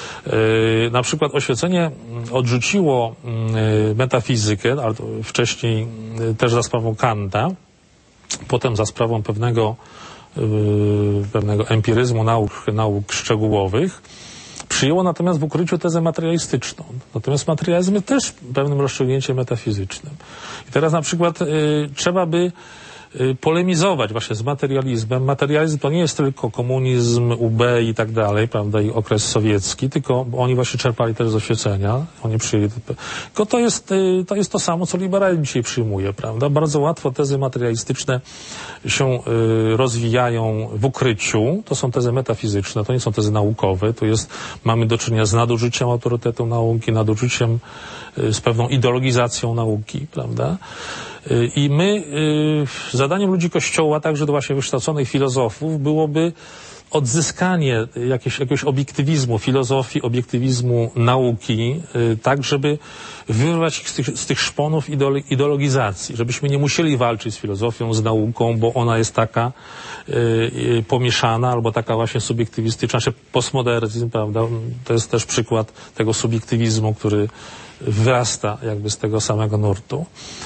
Na przykład oświecenie odrzuciło metafizykę, ale wcześniej też za sprawą Kanta, potem za sprawą pewnego, yy, pewnego empiryzmu nauk, nauk szczegółowych, przyjęło natomiast w ukryciu tezę materialistyczną. Natomiast materializm jest też pewnym rozstrzygnięciem metafizycznym. I teraz na przykład yy, trzeba by yy, polemizować właśnie z materializmem. Materializm to nie jest tylko komunizm, U B i tak dalej, prawda, i okres sowiecki, tylko oni właśnie czerpali też z oświecenia. Oni przyjęli, tylko to jest, yy, to jest to samo, co liberalizm dzisiaj przyjmuje, prawda. Bardzo łatwo tezy materialistyczne się yy, rozwijają w ukryciu. To są tezy metafizyczne, to nie są tezy naukowe. To jest, mamy do czynienia z nadużyciem autorytetu nauki, nadużyciem yy, z pewną ideologizacją nauki, prawda. I my, zadaniem ludzi Kościoła, także do właśnie wykształconych filozofów, byłoby odzyskanie jakiegoś, jakiegoś obiektywizmu filozofii, obiektywizmu nauki, tak żeby wyrwać ich z tych, z tych szponów ideologizacji, żebyśmy nie musieli walczyć z filozofią, z nauką, bo ona jest taka y, pomieszana albo taka właśnie subiektywistyczna, czy postmodernizm, prawda? To jest też przykład tego subiektywizmu, który wyrasta jakby z tego samego nurtu.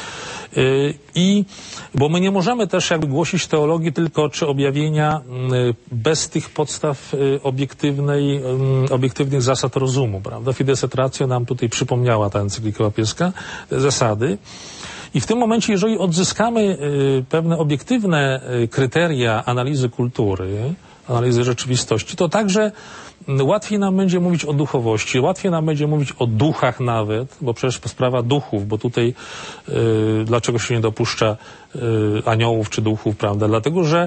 I, bo my nie możemy też jakby głosić teologii tylko czy objawienia bez tych podstaw obiektywnej, obiektywnych zasad rozumu, prawda? Fides et Ratio nam tutaj przypomniała ta encyklika papieska, te zasady. I w tym momencie, jeżeli odzyskamy pewne obiektywne kryteria analizy kultury, analizy rzeczywistości, to także łatwiej nam będzie mówić o duchowości, łatwiej nam będzie mówić o duchach nawet, bo przecież sprawa duchów, bo tutaj y, dlaczego się nie dopuszcza y, aniołów czy duchów, prawda? Dlatego, że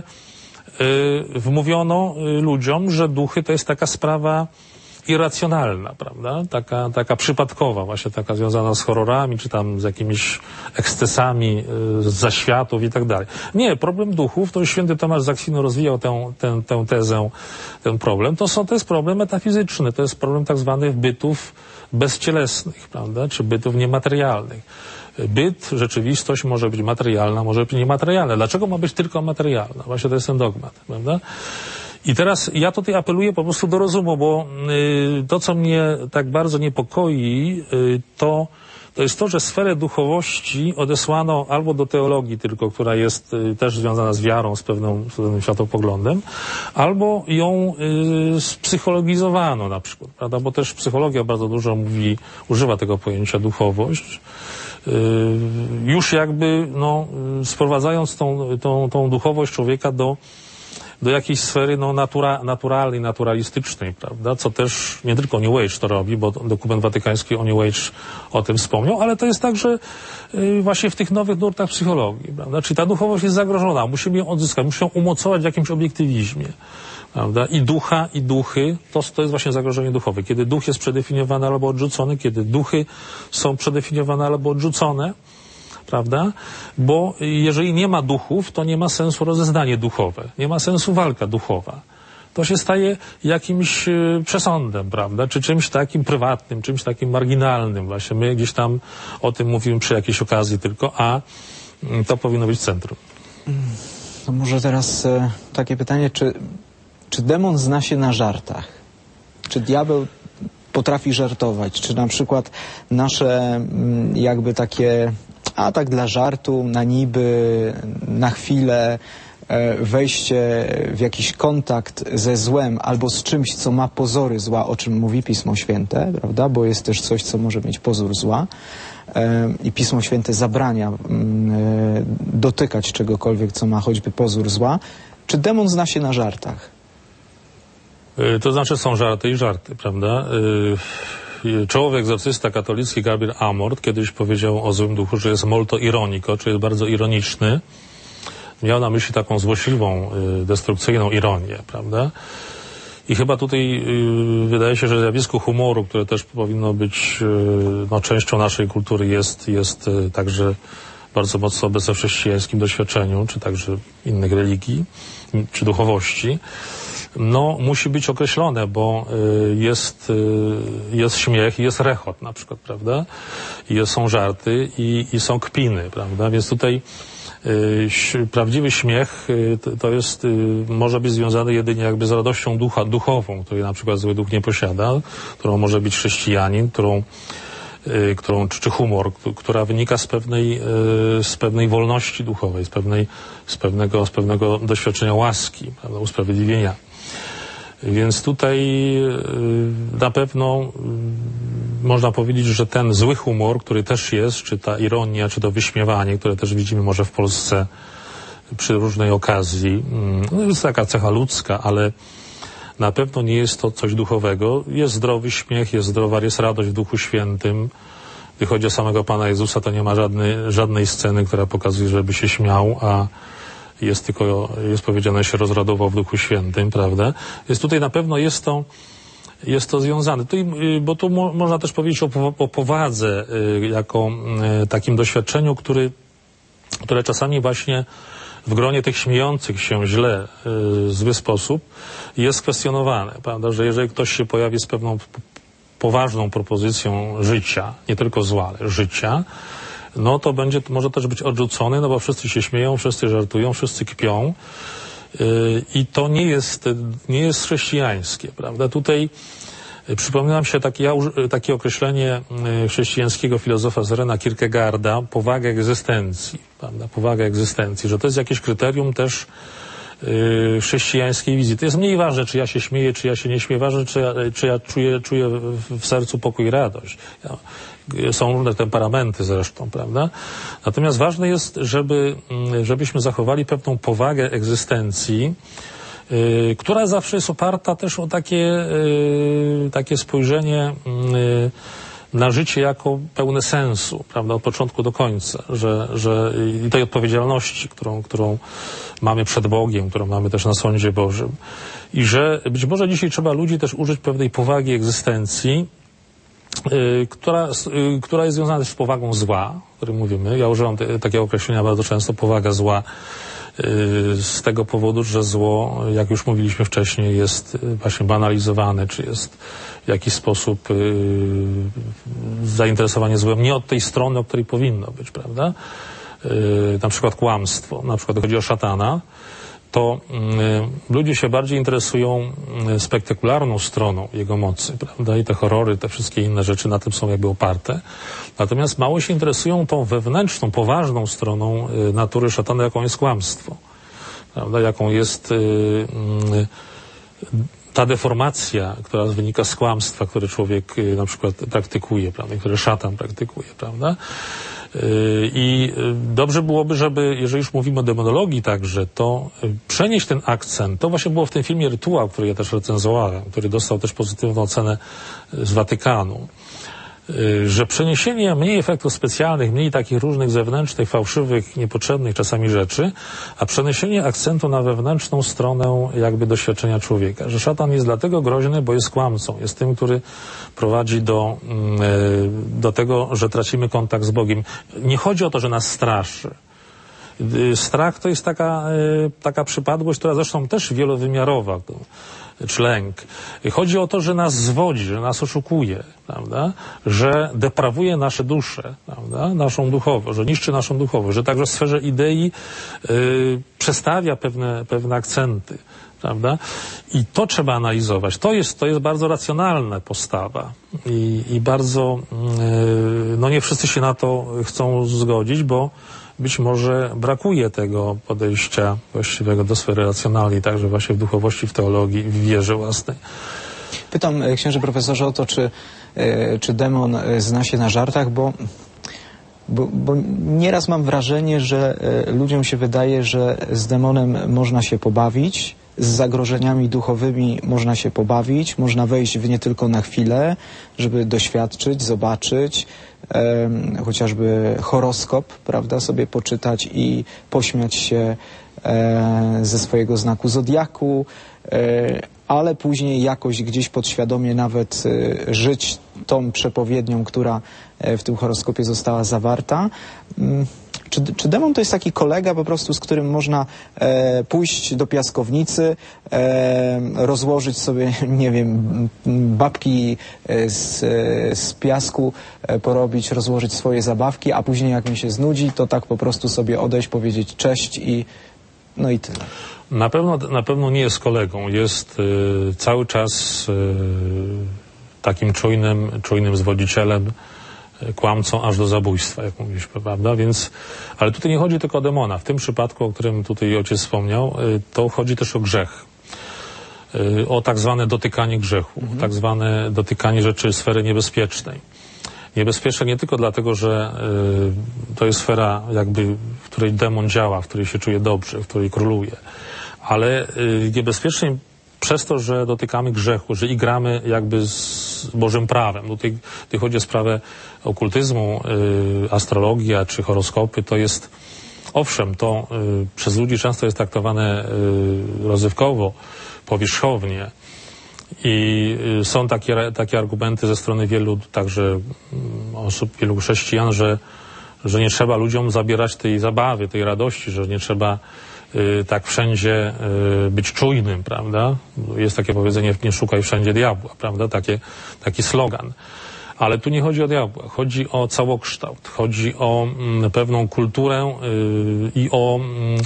y, wmówiono y, ludziom, że duchy to jest taka sprawa irracjonalna, prawda? Taka, taka przypadkowa, właśnie taka związana z horrorami, czy tam z jakimiś ekscesami y, z zaświatów i tak dalej. Nie, problem duchów, to już święty Tomasz z Akwinu rozwijał tę, tę, tę tezę, ten problem, to, są, to jest problem metafizyczny, to jest problem tak zwanych bytów bezcielesnych, prawda? Czy bytów niematerialnych. Byt, rzeczywistość może być materialna, może być niematerialna. Dlaczego ma być tylko materialna? Właśnie to jest ten dogmat, prawda? I teraz ja tutaj apeluję po prostu do rozumu, bo y, to, co mnie tak bardzo niepokoi, y, to, to jest to, że sferę duchowości odesłano albo do teologii tylko, która jest y, też związana z wiarą, z, pewną, z pewnym światopoglądem, albo ją y, spsychologizowano na przykład, prawda? Bo też psychologia bardzo dużo mówi, używa tego pojęcia duchowość. Y, już jakby no, sprowadzając tą, tą, tą duchowość człowieka do do jakiejś sfery no, natura, naturalnej, naturalistycznej, prawda, co też nie tylko New Age to robi, bo dokument watykański o New Age o tym wspomniał, ale to jest także y, właśnie w tych nowych nurtach psychologii, prawda, czyli ta duchowość jest zagrożona, musimy ją odzyskać, musimy ją umocować w jakimś obiektywizmie, prawda, i ducha, i duchy, to, to jest właśnie zagrożenie duchowe, kiedy duch jest przedefiniowany albo odrzucony, kiedy duchy są przedefiniowane albo odrzucone, prawda? Bo jeżeli nie ma duchów, to nie ma sensu rozeznanie duchowe, nie ma sensu walka duchowa. To się staje jakimś y, przesądem, prawda? Czy czymś takim prywatnym, czymś takim marginalnym. Właśnie my gdzieś tam o tym mówimy przy jakiejś okazji tylko, a y, to powinno być centrum. No może teraz e, takie pytanie, czy, czy demon zna się na żartach? Czy diabeł potrafi żartować? Czy na przykład nasze m, jakby takie, a tak dla żartu, na niby, na chwilę, e, wejście w jakiś kontakt ze złem albo z czymś, co ma pozory zła, o czym mówi Pismo Święte, prawda? Bo jest też coś, co może mieć pozór zła. I Pismo Święte zabrania dotykać czegokolwiek, co ma choćby pozór zła. Czy demon zna się na żartach? To znaczy są żarty i żarty, prawda? Czołowy egzorcysta katolicki Gabriel Amort kiedyś powiedział o złym duchu, że jest molto ironico, czyli jest bardzo ironiczny. Miał na myśli taką złośliwą, destrukcyjną ironię, prawda? I chyba tutaj y, wydaje się, że zjawisko humoru, które też powinno być y, no, częścią naszej kultury, jest, jest y, także bardzo mocno obecne w chrześcijańskim doświadczeniu, czy także innych religii, czy duchowości. No, musi być określone, bo y, jest, y, jest śmiech i jest rechot na przykład, prawda? I jest, są żarty i, i są kpiny, prawda? Więc tutaj prawdziwy śmiech to jest, może być związany jedynie jakby z radością ducha, duchową, której na przykład zły duch nie posiada, którą może być chrześcijanin, którą, którą czy humor, która wynika z pewnej, z pewnej wolności duchowej, z, pewnej, z, pewnego, z pewnego doświadczenia łaski, prawda, usprawiedliwienia. Więc tutaj na pewno można powiedzieć, że ten zły humor, który też jest, czy ta ironia, czy to wyśmiewanie, które też widzimy może w Polsce przy różnej okazji, no jest taka cecha ludzka, ale na pewno nie jest to coś duchowego. Jest zdrowy śmiech, jest zdrowa, jest radość w Duchu Świętym. Gdy chodzi o samego Pana Jezusa, to nie ma żadnej, żadnej sceny, która pokazuje, żeby się śmiał, a jest tylko, jest powiedziane, się rozradował w Duchu Świętym, prawda? Więc tutaj na pewno jest to, jest to związane. Tutaj, bo tu mo, można też powiedzieć o, o powadze jako takim doświadczeniu, który, które czasami właśnie w gronie tych śmiejących się źle, w zły sposób jest kwestionowane, prawda? Że jeżeli ktoś się pojawi z pewną poważną propozycją życia, nie tylko zła, ale życia, no to będzie, może też być odrzucony, no bo wszyscy się śmieją, wszyscy żartują, wszyscy kpią yy, i to nie jest, nie jest chrześcijańskie, prawda? Tutaj yy, przypomina nam się takie, takie określenie yy, chrześcijańskiego filozofa Sørena Kierkegaarda, powaga egzystencji, prawda? Powaga egzystencji, że to jest jakieś kryterium też yy, chrześcijańskiej wizji. To jest mniej ważne, czy ja się śmieję, czy ja się nie śmieję, ważne, czy ja, czy ja czuję, czuję w, w sercu pokój i radość. Ja, są różne temperamenty zresztą, prawda? Natomiast ważne jest, żeby, żebyśmy zachowali pewną powagę egzystencji, yy, która zawsze jest oparta też o takie, yy, takie spojrzenie yy, na życie jako pełne sensu, prawda? Od początku do końca, że, że i tej odpowiedzialności, którą, którą mamy przed Bogiem, którą mamy też na sądzie Bożym. I że być może dzisiaj trzeba ludzi też użyć pewnej powagi egzystencji, Yy, która, yy, która jest związana też z powagą zła, o którym mówimy. Ja używam te, takiego określenia bardzo często, powaga zła, yy, z tego powodu, że zło, jak już mówiliśmy wcześniej, jest właśnie banalizowane, czy jest w jakiś sposób yy, zainteresowanie złem nie od tej strony, o której powinno być, prawda? Yy, na przykład kłamstwo, na przykład chodzi o szatana, to y, ludzie się bardziej interesują y, spektakularną stroną jego mocy, prawda? I te horrory, te wszystkie inne rzeczy na tym są jakby oparte. Natomiast mało się interesują tą wewnętrzną, poważną stroną y, natury szatana, jaką jest kłamstwo, prawda? Jaką jest y, y, ta deformacja, która wynika z kłamstwa, które człowiek y, na przykład praktykuje, prawda? Które szatan praktykuje, prawda? I dobrze byłoby, żeby, jeżeli już mówimy o demonologii także, to przenieść ten akcent. To właśnie było w tym filmie Rytuał, który ja też recenzowałem, który dostał też pozytywną ocenę z Watykanu. Że przeniesienie mniej efektów specjalnych, mniej takich różnych zewnętrznych, fałszywych, niepotrzebnych czasami rzeczy, a przeniesienie akcentu na wewnętrzną stronę jakby doświadczenia człowieka. Że szatan jest dlatego groźny, bo jest kłamcą. Jest tym, który prowadzi do, do tego, że tracimy kontakt z Bogiem. Nie chodzi o to, że nas straszy. Strach to jest taka, taka przypadłość, która zresztą też wielowymiarowa. czy lęk. Chodzi o to, że nas zwodzi, że nas oszukuje, prawda? Że deprawuje nasze dusze, prawda? Naszą duchowość, że niszczy naszą duchowość, że także w sferze idei yy, przestawia pewne, pewne akcenty, prawda? I to trzeba analizować. To jest, to jest bardzo racjonalna postawa i, i bardzo, yy, no nie wszyscy się na to chcą zgodzić, bo być może brakuje tego podejścia właściwego do sfery racjonalnej, także właśnie w duchowości, w teologii, w wierze własnej. Pytam, księże profesorze, o to, czy, czy demon zna się na żartach, bo, bo, bo nieraz mam wrażenie, że ludziom się wydaje, że z demonem można się pobawić, z zagrożeniami duchowymi można się pobawić, można wejść w nie tylko na chwilę, żeby doświadczyć, zobaczyć, e, chociażby horoskop, prawda, sobie poczytać i pośmiać się e, ze swojego znaku zodiaku, e, ale później jakoś gdzieś podświadomie nawet e, żyć tą przepowiednią, która e, w tym horoskopie została zawarta. Mm. Czy, czy demon to jest taki kolega po prostu, z którym można e, pójść do piaskownicy, e, rozłożyć sobie, nie wiem, babki z, z piasku, e, porobić, rozłożyć swoje zabawki, a później jak mi się znudzi, to tak po prostu sobie odejść, powiedzieć cześć i no i tyle. Na pewno, na pewno nie jest kolegą. Jest y, cały czas y, takim czujnym, czujnym zwodzicielem, kłamcą aż do zabójstwa, jak mówiliśmy, prawda? Więc, ale tutaj nie chodzi tylko o demona. W tym przypadku, o którym tutaj ojciec wspomniał, to chodzi też o grzech. O tak zwane dotykanie grzechu, mhm. tak zwane dotykanie rzeczy sfery niebezpiecznej. Niebezpieczne nie tylko dlatego, że y, to jest sfera jakby, w której demon działa, w której się czuje dobrze, w której króluje, ale y, niebezpieczne przez to, że dotykamy grzechu, że igramy jakby z Bożym prawem. Tutaj, tutaj chodzi o sprawę okultyzmu, y, astrologia czy horoskopy. To jest, owszem, to y, przez ludzi często jest traktowane y, rozrywkowo, powierzchownie i y, są takie, takie argumenty ze strony wielu także y, osób, wielu chrześcijan, że, że nie trzeba ludziom zabierać tej zabawy, tej radości, że nie trzeba tak wszędzie być czujnym, prawda? Jest takie powiedzenie, nie szukaj wszędzie diabła, prawda? Takie, taki slogan. Ale tu nie chodzi o diabła, chodzi o całokształt, chodzi o mm, pewną kulturę yy, i o mm,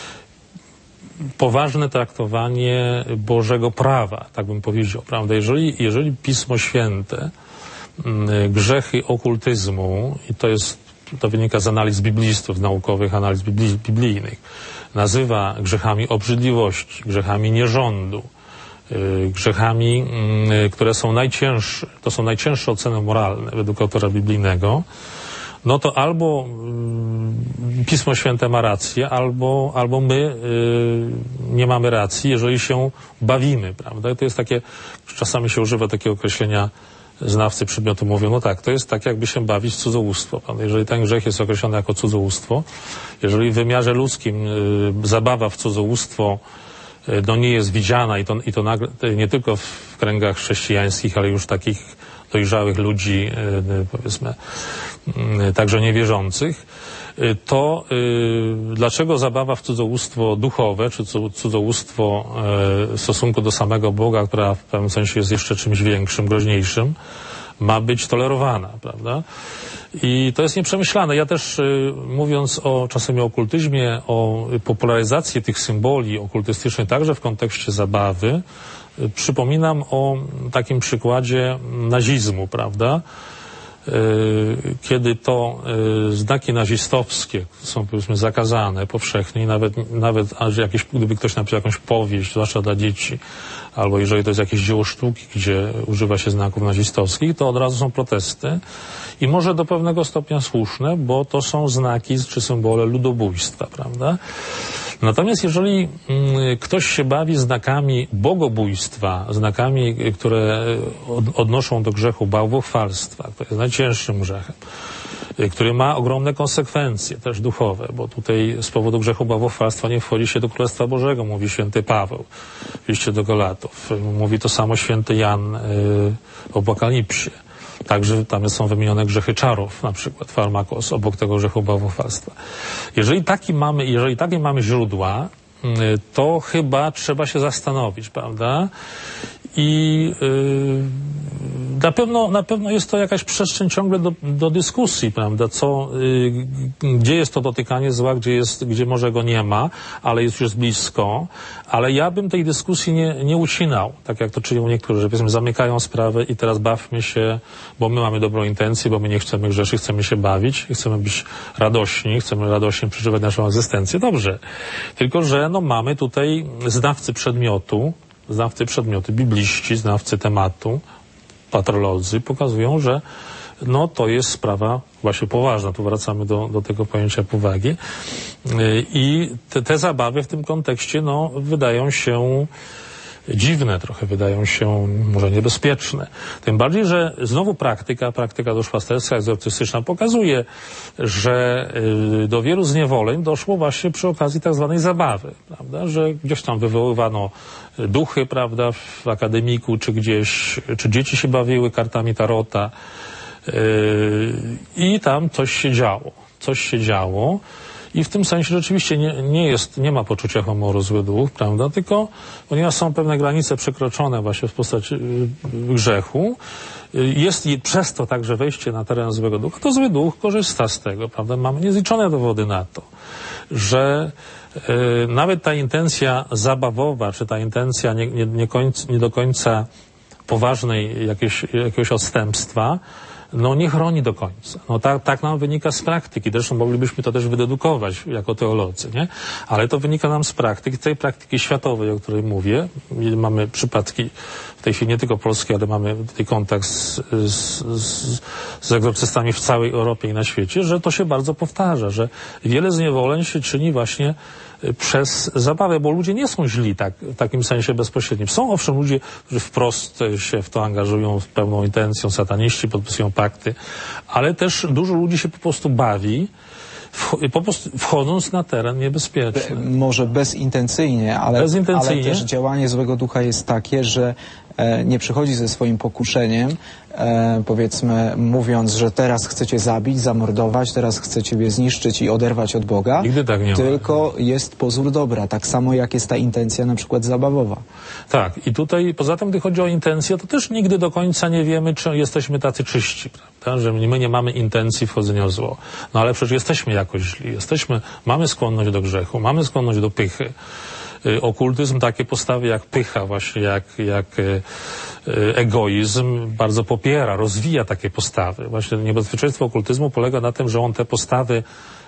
poważne traktowanie Bożego prawa, tak bym powiedział, prawda? Jeżeli, jeżeli Pismo Święte, yy, grzechy okultyzmu, i to jest, to wynika z analiz biblistów, naukowych analiz bibli, biblijnych, nazywa grzechami obrzydliwości, grzechami nierządu, yy, grzechami, yy, które są najcięższe, to są najcięższe oceny moralne według autora biblijnego, no to albo yy, Pismo Święte ma rację, albo, albo my yy, nie mamy racji, jeżeli się bawimy, prawda? I to jest takie, czasami się używa takiego określenia, znawcy przedmiotu mówią, no tak, to jest tak, jakby się bawić w cudzołóstwo. Prawda? Jeżeli ten grzech jest określony jako cudzołóstwo, jeżeli w wymiarze ludzkim y, zabawa w cudzołóstwo y, no nie jest widziana i to, i to nagle, nie tylko w kręgach chrześcijańskich, ale już takich dojrzałych ludzi, y, powiedzmy, y, także niewierzących, y, to y, dlaczego zabawa w cudzołóstwo duchowe, czy cudzołóstwo y, w stosunku do samego Boga, która w pewnym sensie jest jeszcze czymś większym, groźniejszym, ma być tolerowana, prawda? I to jest nieprzemyślane. Ja też, y, mówiąc o czasami o okultyzmie, o popularyzacji tych symboli okultystycznych, także w kontekście zabawy, y, przypominam o takim przykładzie nazizmu, prawda? Kiedy to znaki nazistowskie są, powiedzmy, zakazane powszechnie i nawet, nawet aż jakieś, gdyby ktoś napisał jakąś powieść, zwłaszcza dla dzieci, albo jeżeli to jest jakieś dzieło sztuki, gdzie używa się znaków nazistowskich, to od razu są protesty i może do pewnego stopnia słuszne, bo to są znaki czy symbole ludobójstwa, prawda? Natomiast jeżeli mm, ktoś się bawi znakami bogobójstwa, znakami, które od, odnoszą do grzechu bałwochwalstwa, który jest najcięższym grzechem, który ma ogromne konsekwencje też duchowe, bo tutaj z powodu grzechu bałwochwalstwa nie wchodzi się do Królestwa Bożego, mówi święty Paweł w liście do Galatów. Mówi to samo święty Jan y, w Apokalipsie. Także tam są wymienione grzechy czarów, na przykład farmakos, obok tego grzechu bałwochwalstwa. Jeżeli taki mamy, jeżeli takie mamy źródła, to chyba trzeba się zastanowić, prawda? I yy, na pewno, na pewno jest to jakaś przestrzeń ciągle do, do dyskusji, prawda? Co, yy, gdzie jest to dotykanie zła, gdzie jest, gdzie może go nie ma, ale jest już blisko. Ale ja bym tej dyskusji nie, nie ucinał, tak jak to czynią niektórzy, że powiedzmy zamykają sprawę i teraz bawmy się, bo my mamy dobrą intencję, bo my nie chcemy grzeszyć, chcemy się bawić, chcemy być radośni, chcemy radośnie przeżywać naszą egzystencję. Dobrze. Tylko że no, mamy tutaj znawcy przedmiotu, znawcy przedmioty, bibliści, znawcy tematu, patrolodzy pokazują, że no to jest sprawa właśnie poważna. Tu wracamy do, do tego pojęcia powagi. I te, te zabawy w tym kontekście no, wydają się dziwne, trochę wydają się może niebezpieczne. Tym bardziej, że znowu praktyka, praktyka duszpasterska, egzorcystyczna pokazuje, że y, do wielu zniewoleń doszło właśnie przy okazji tak zwanej zabawy, prawda? Że gdzieś tam wywoływano duchy, prawda, w akademiku, czy gdzieś, czy dzieci się bawiły kartami tarota y, i tam coś się działo. Coś się działo. I w tym sensie rzeczywiście nie, nie jest, nie ma poczucia humoru zły duch, prawda? Tylko ponieważ są pewne granice przekroczone właśnie w postaci grzechu, jest i przez to także wejście na teren złego ducha, to zły duch korzysta z tego, prawda? Mamy niezliczone dowody na to, że y, nawet ta intencja zabawowa, czy ta intencja nie, nie, nie, końc, nie do końca poważnej jakieś, jakiegoś odstępstwa, no nie chroni do końca. No tak, tak nam wynika z praktyki. Zresztą moglibyśmy to też wydedukować jako teolodzy, nie? Ale to wynika nam z praktyki, tej praktyki światowej, o której mówię. Mamy przypadki w tej chwili nie tylko polskie, ale mamy tutaj kontakt z, z, z, z egzorcystami w całej Europie i na świecie, że to się bardzo powtarza, że wiele zniewoleń się czyni właśnie przez zabawę, bo ludzie nie są źli tak, w takim sensie bezpośrednim. Są owszem ludzie, którzy wprost się w to angażują z pełną intencją, sataniści podpisują pakty, ale też dużo ludzi się po prostu bawi, po prostu wchodząc na teren niebezpieczny. Może bezintencyjnie, ale, bezintencyjnie. ale też działanie złego ducha jest takie, że e, nie przychodzi ze swoim pokuszeniem, e, powiedzmy mówiąc, że teraz chce cię zabić, zamordować, teraz chce ciebie zniszczyć i oderwać od Boga. Nigdy tak nie ma. Tylko jest pozór dobra, tak samo jak jest ta intencja na przykład zabawowa. Tak, i tutaj poza tym, gdy chodzi o intencję, to też nigdy do końca nie wiemy, czy jesteśmy tacy czyści, prawda? Że my nie mamy intencji wchodzenia w zło. No ale przecież jesteśmy jakoś źli, jesteśmy, mamy skłonność do grzechu, mamy skłonność do pychy. Okultyzm, takie postawy jak pycha, właśnie jak, jak egoizm bardzo popiera, rozwija takie postawy. Właśnie niebezpieczeństwo okultyzmu polega na tym, że on te postawy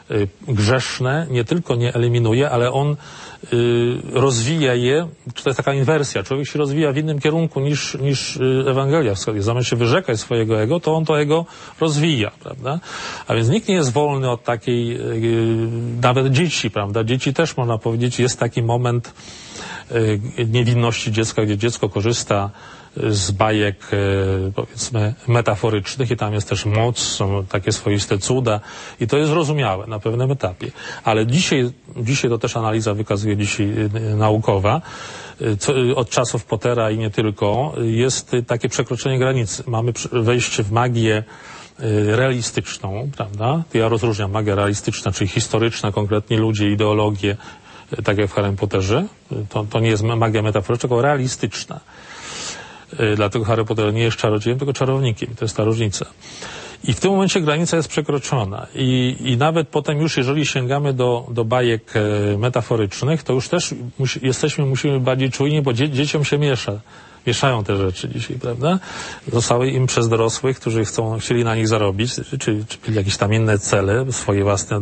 grzeszne nie tylko nie eliminuje, ale on y, rozwija je, czy to jest taka inwersja, człowiek się rozwija w innym kierunku niż, niż Ewangelia wskazuje. Zamiast się wyrzekać swojego ego, to on to ego rozwija, prawda? A więc nikt nie jest wolny od takiej, y, nawet dzieci, prawda? Dzieci też, można powiedzieć, jest taki moment y, niewinności dziecka, gdzie dziecko korzysta z bajek, powiedzmy, metaforycznych i tam jest też moc, są takie swoiste cuda i to jest zrozumiałe na pewnym etapie. Ale dzisiaj, dzisiaj to też analiza wykazuje dzisiaj naukowa, co, od czasów Pottera i nie tylko, jest takie przekroczenie granicy. Mamy wejście w magię realistyczną, prawda? Ja rozróżniam magię realistyczna, czyli historyczna, konkretnie ludzie, ideologie, tak jak w Harrym Potterze. To, to nie jest magia metaforyczna, tylko realistyczna. Dlatego Harry Potter nie jest czarodziejem, tylko czarownikiem. To jest ta różnica. I w tym momencie granica jest przekroczona. I, i nawet potem już, jeżeli sięgamy do, do bajek e, metaforycznych, to już też musi, jesteśmy, musimy bardziej czujni, bo dzie, dzieciom się miesza. Mieszają te rzeczy dzisiaj, prawda? Zostały im przez dorosłych, którzy chcą, chcieli na nich zarobić, czy, czy jakieś tam inne cele, swoje własne,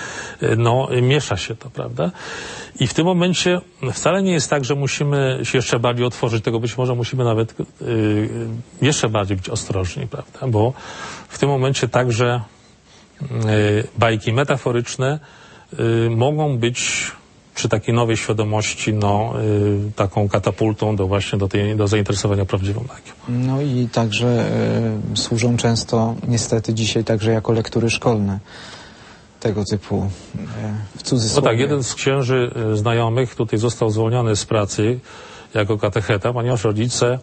no, miesza się to, prawda? I w tym momencie wcale nie jest tak, że musimy się jeszcze bardziej otworzyć, tego być może musimy nawet y, jeszcze bardziej być ostrożni, prawda? Bo w tym momencie także y, bajki metaforyczne y, mogą być przy takiej nowej świadomości, no, y, taką katapultą do właśnie do, tej, do zainteresowania prawdziwą magią. No i także y, służą często niestety dzisiaj także jako lektury szkolne. Tego typu y, w cudzysłowie. No tak, jeden z księży y, znajomych tutaj został zwolniony z pracy jako katecheta, ponieważ rodzice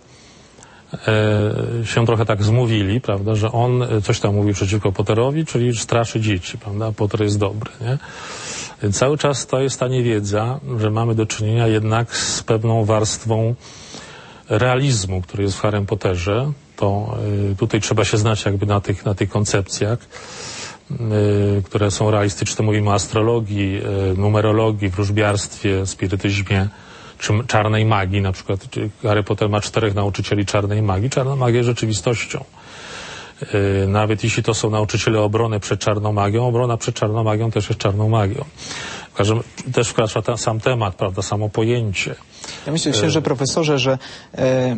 y, się trochę tak zmówili, prawda, że on coś tam mówi przeciwko Potterowi, czyli straszy dzieci, prawda, Potter jest dobry, nie? Cały czas to jest ta niewiedza, że mamy do czynienia jednak z pewną warstwą realizmu, który jest w Harrym Potterze. To y, tutaj trzeba się znać jakby na tych, na tych koncepcjach, y, które są realistyczne. Mówimy o astrologii, y, numerologii, wróżbiarstwie, spirytyzmie, czy czarnej magii. Na przykład Harry Potter ma czterech nauczycieli czarnej magii. Czarna magia jest rzeczywistością. Y, nawet jeśli to są nauczyciele obrony przed czarną magią, obrona przed czarną magią też jest czarną magią. W każdym, też wkracza ten sam temat, prawda, samo pojęcie. Ja myślę, księże profesorze, że e, e,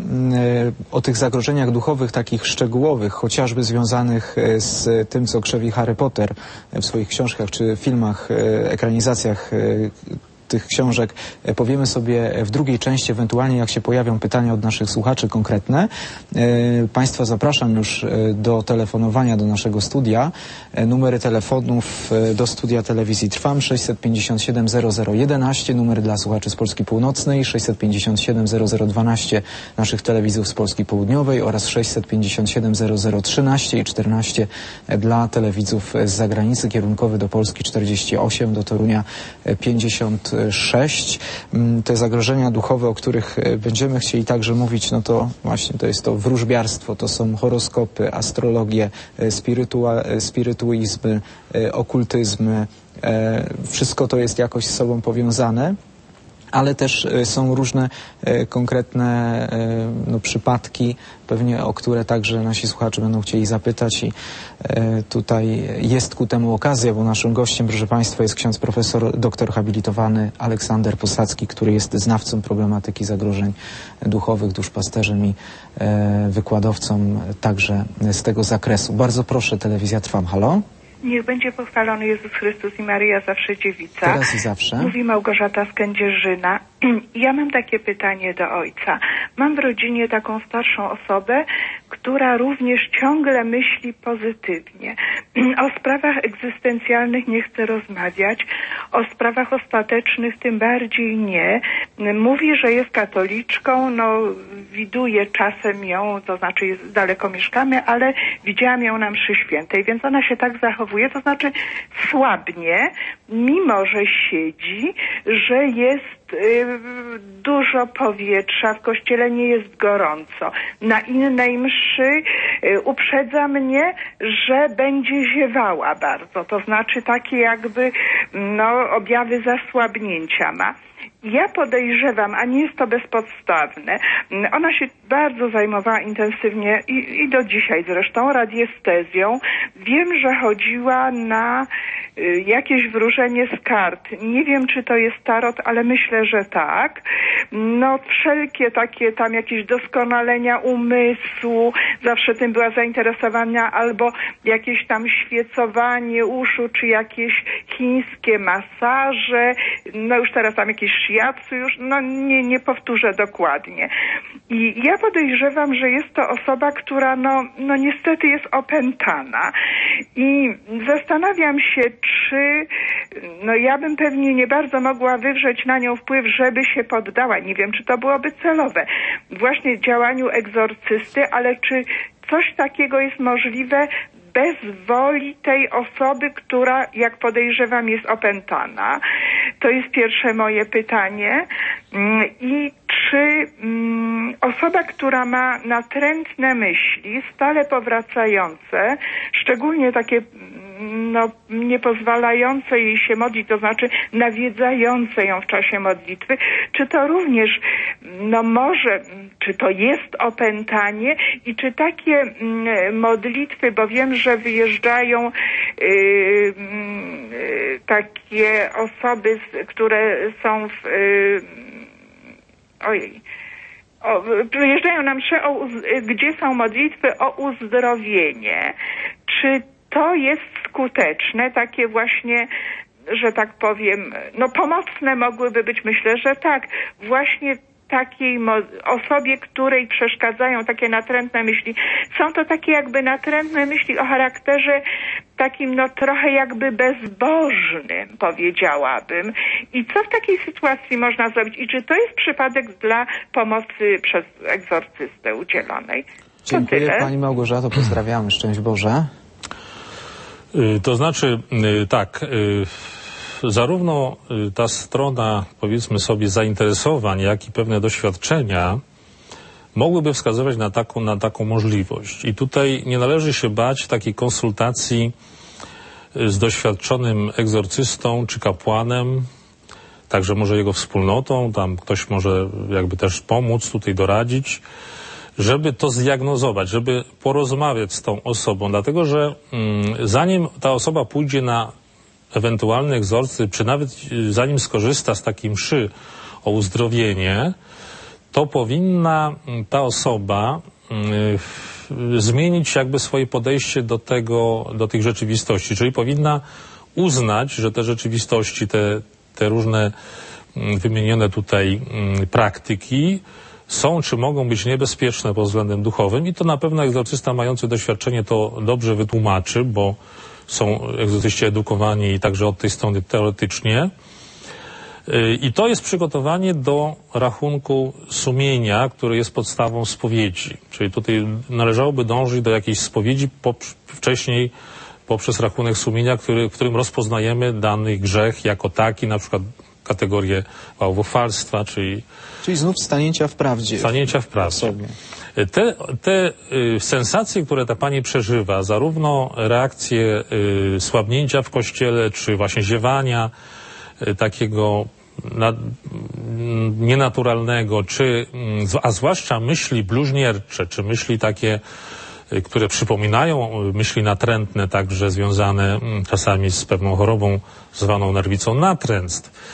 o tych zagrożeniach duchowych, takich szczegółowych, chociażby związanych z tym, co krzewi Harry Potter w swoich książkach czy filmach, e, ekranizacjach e, tych książek, e, powiemy sobie w drugiej części, ewentualnie jak się pojawią pytania od naszych słuchaczy konkretne. E, Państwa zapraszam już do telefonowania do naszego studia. E, numery telefonów e, do studia telewizji Trwam sześćset pięćdziesiąt siedem zero zero jedenaście, numer dla słuchaczy z Polski Północnej sześćset pięćdziesiąt siedem zero zero dwanaście naszych telewizów z Polski Południowej oraz sześćset pięćdziesiąt siedem zero zero trzynaście i czternaście dla telewidzów z zagranicy, kierunkowy do Polski czterdzieści osiem, do Torunia pięćdziesiąt sześć. Te zagrożenia duchowe, o których będziemy chcieli także mówić, no to właśnie to jest to wróżbiarstwo, to są horoskopy, astrologie, spirytua, spirytuizmy, okultyzmy. Wszystko to jest jakoś z sobą powiązane. Ale też są różne e, konkretne e, no, przypadki, pewnie o które także nasi słuchacze będą chcieli zapytać i e, tutaj jest ku temu okazja, bo naszym gościem, proszę Państwa, jest ksiądz profesor, doktor habilitowany Aleksander Posadzki, który jest znawcą problematyki zagrożeń duchowych, duszpasterzem i e, wykładowcą także z tego zakresu. Bardzo proszę, telewizja Trwam. Halo? Niech będzie pochwalony Jezus Chrystus i Maryja zawsze dziewica. Teraz i zawsze. Mówi Małgorzata z Kędzierzyna. Ja mam takie pytanie do ojca. Mam w rodzinie taką starszą osobę, która również ciągle myśli pozytywnie. O sprawach egzystencjalnych nie chce rozmawiać, o sprawach ostatecznych tym bardziej nie. Mówi, że jest katoliczką, no widuję czasem ją, to znaczy jest, daleko mieszkamy, ale widziałam ją na mszy świętej, więc ona się tak zachowuje, to znaczy słabnie, mimo że siedzi, że jest dużo powietrza, w kościele nie jest gorąco. Na innej mszy uprzedza mnie, że będzie ziewała bardzo. To znaczy takie jakby no, objawy zasłabnięcia ma. Ja podejrzewam, a nie jest to bezpodstawne, ona się bardzo zajmowała intensywnie i, i do dzisiaj zresztą radiestezją. Wiem, że chodziła na y, jakieś wróżenie z kart. Nie wiem, czy to jest tarot, ale myślę, że tak. No wszelkie takie tam jakieś doskonalenia umysłu, zawsze tym była zainteresowana, albo jakieś tam świecowanie uszu, czy jakieś chińskie masaże, no już teraz tam jakieś shiatsu, już no nie, nie powtórzę dokładnie. I ja podejrzewam, że jest to osoba, która no, no niestety jest opętana. I zastanawiam się, czy no ja bym pewnie nie bardzo mogła wywrzeć na nią wpływ, żeby się poddała. Nie wiem, czy to byłoby celowe. Właśnie działaniu egzorcysty, ale czy coś takiego jest możliwe bez woli tej osoby, która, jak podejrzewam, jest opętana? To jest pierwsze moje pytanie. I czy um, osoba, która ma natrętne myśli, stale powracające, szczególnie takie no, nie pozwalające jej się modlić, to znaczy nawiedzające ją w czasie modlitwy, czy to również no może, czy to jest opętanie i czy takie mm, modlitwy, bo wiem, że wyjeżdżają yy, yy, takie osoby, które są w yy, ojej O, przyjeżdżają na msze, o, gdzie są modlitwy o uzdrowienie. Czy to jest skuteczne, takie właśnie, że tak powiem, no pomocne mogłyby być? Myślę, że tak. Właśnie takiej osobie, której przeszkadzają takie natrętne myśli. Są to takie jakby natrętne myśli o charakterze takim no trochę jakby bezbożnym, powiedziałabym. I co w takiej sytuacji można zrobić? I czy to jest przypadek dla pomocy przez egzorcystę udzielonej? To Dziękuję tyle. Pani Małgorzato, pozdrawiamy, szczęść Boże. To znaczy, tak, zarówno ta strona, powiedzmy sobie, zainteresowań, jak i pewne doświadczenia mogłyby wskazywać na taką, na taką możliwość. I tutaj nie należy się bać takiej konsultacji z doświadczonym egzorcystą czy kapłanem, także może jego wspólnotą, tam ktoś może jakby też pomóc, tutaj doradzić, żeby to zdiagnozować, żeby porozmawiać z tą osobą, dlatego że mm, zanim ta osoba pójdzie na ewentualny egzorcyzm, czy nawet zanim skorzysta z takiej mszy o uzdrowienie, to powinna ta osoba y, zmienić jakby swoje podejście do tego, do tych rzeczywistości, czyli powinna uznać, że te rzeczywistości, te, te różne y, wymienione tutaj y, praktyki są czy mogą być niebezpieczne pod względem duchowym i to na pewno egzorcysta mający doświadczenie to dobrze wytłumaczy, bo są egzorcyści edukowani i także od tej strony teoretycznie. I to jest przygotowanie do rachunku sumienia, który jest podstawą spowiedzi. Czyli tutaj należałoby dążyć do jakiejś spowiedzi po, wcześniej poprzez rachunek sumienia, który, w którym rozpoznajemy dany grzech jako taki, na przykład kategorię bałwochwalstwa, czyli... Czyli znów stanięcia w prawdzie. Stanięcia w prawdzie. Sobie. Te, te y, sensacje, które ta pani przeżywa, zarówno reakcje y, słabnięcia w kościele, czy właśnie ziewania, y, takiego na, y, nienaturalnego, czy, y, a zwłaszcza myśli bluźniercze, czy myśli takie, y, które przypominają y, myśli natrętne, także związane y, czasami z pewną chorobą zwaną nerwicą natręctw.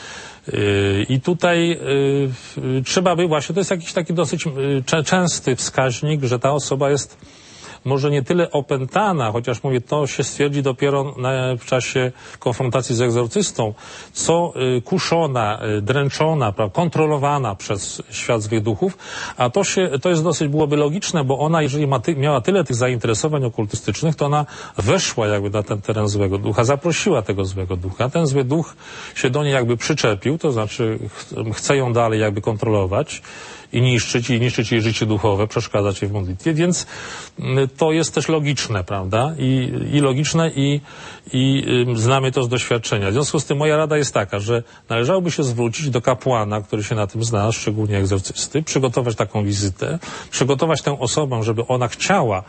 I tutaj y, trzeba by właśnie, to jest jakiś taki dosyć y, częsty wskaźnik, że ta osoba jest może nie tyle opętana, chociaż mówię, to się stwierdzi dopiero na, w czasie konfrontacji z egzorcystą, co y, kuszona, y, dręczona, prawda, kontrolowana przez świat złych duchów, a to się, to jest dosyć byłoby logiczne, bo ona, jeżeli ma ty, miała tyle tych zainteresowań okultystycznych, to ona weszła jakby na ten teren złego ducha, zaprosiła tego złego ducha, ten zły duch się do niej jakby przyczepił, to znaczy ch chce ją dalej jakby kontrolować i niszczyć, i niszczyć jej życie duchowe, przeszkadzać jej w modlitwie, więc to jest też logiczne, prawda? I, i logiczne i, i y, znamy to z doświadczenia. W związku z tym moja rada jest taka, że należałoby się zwrócić do kapłana, który się na tym zna, szczególnie egzorcysty, przygotować taką wizytę, przygotować tę osobę, żeby ona chciała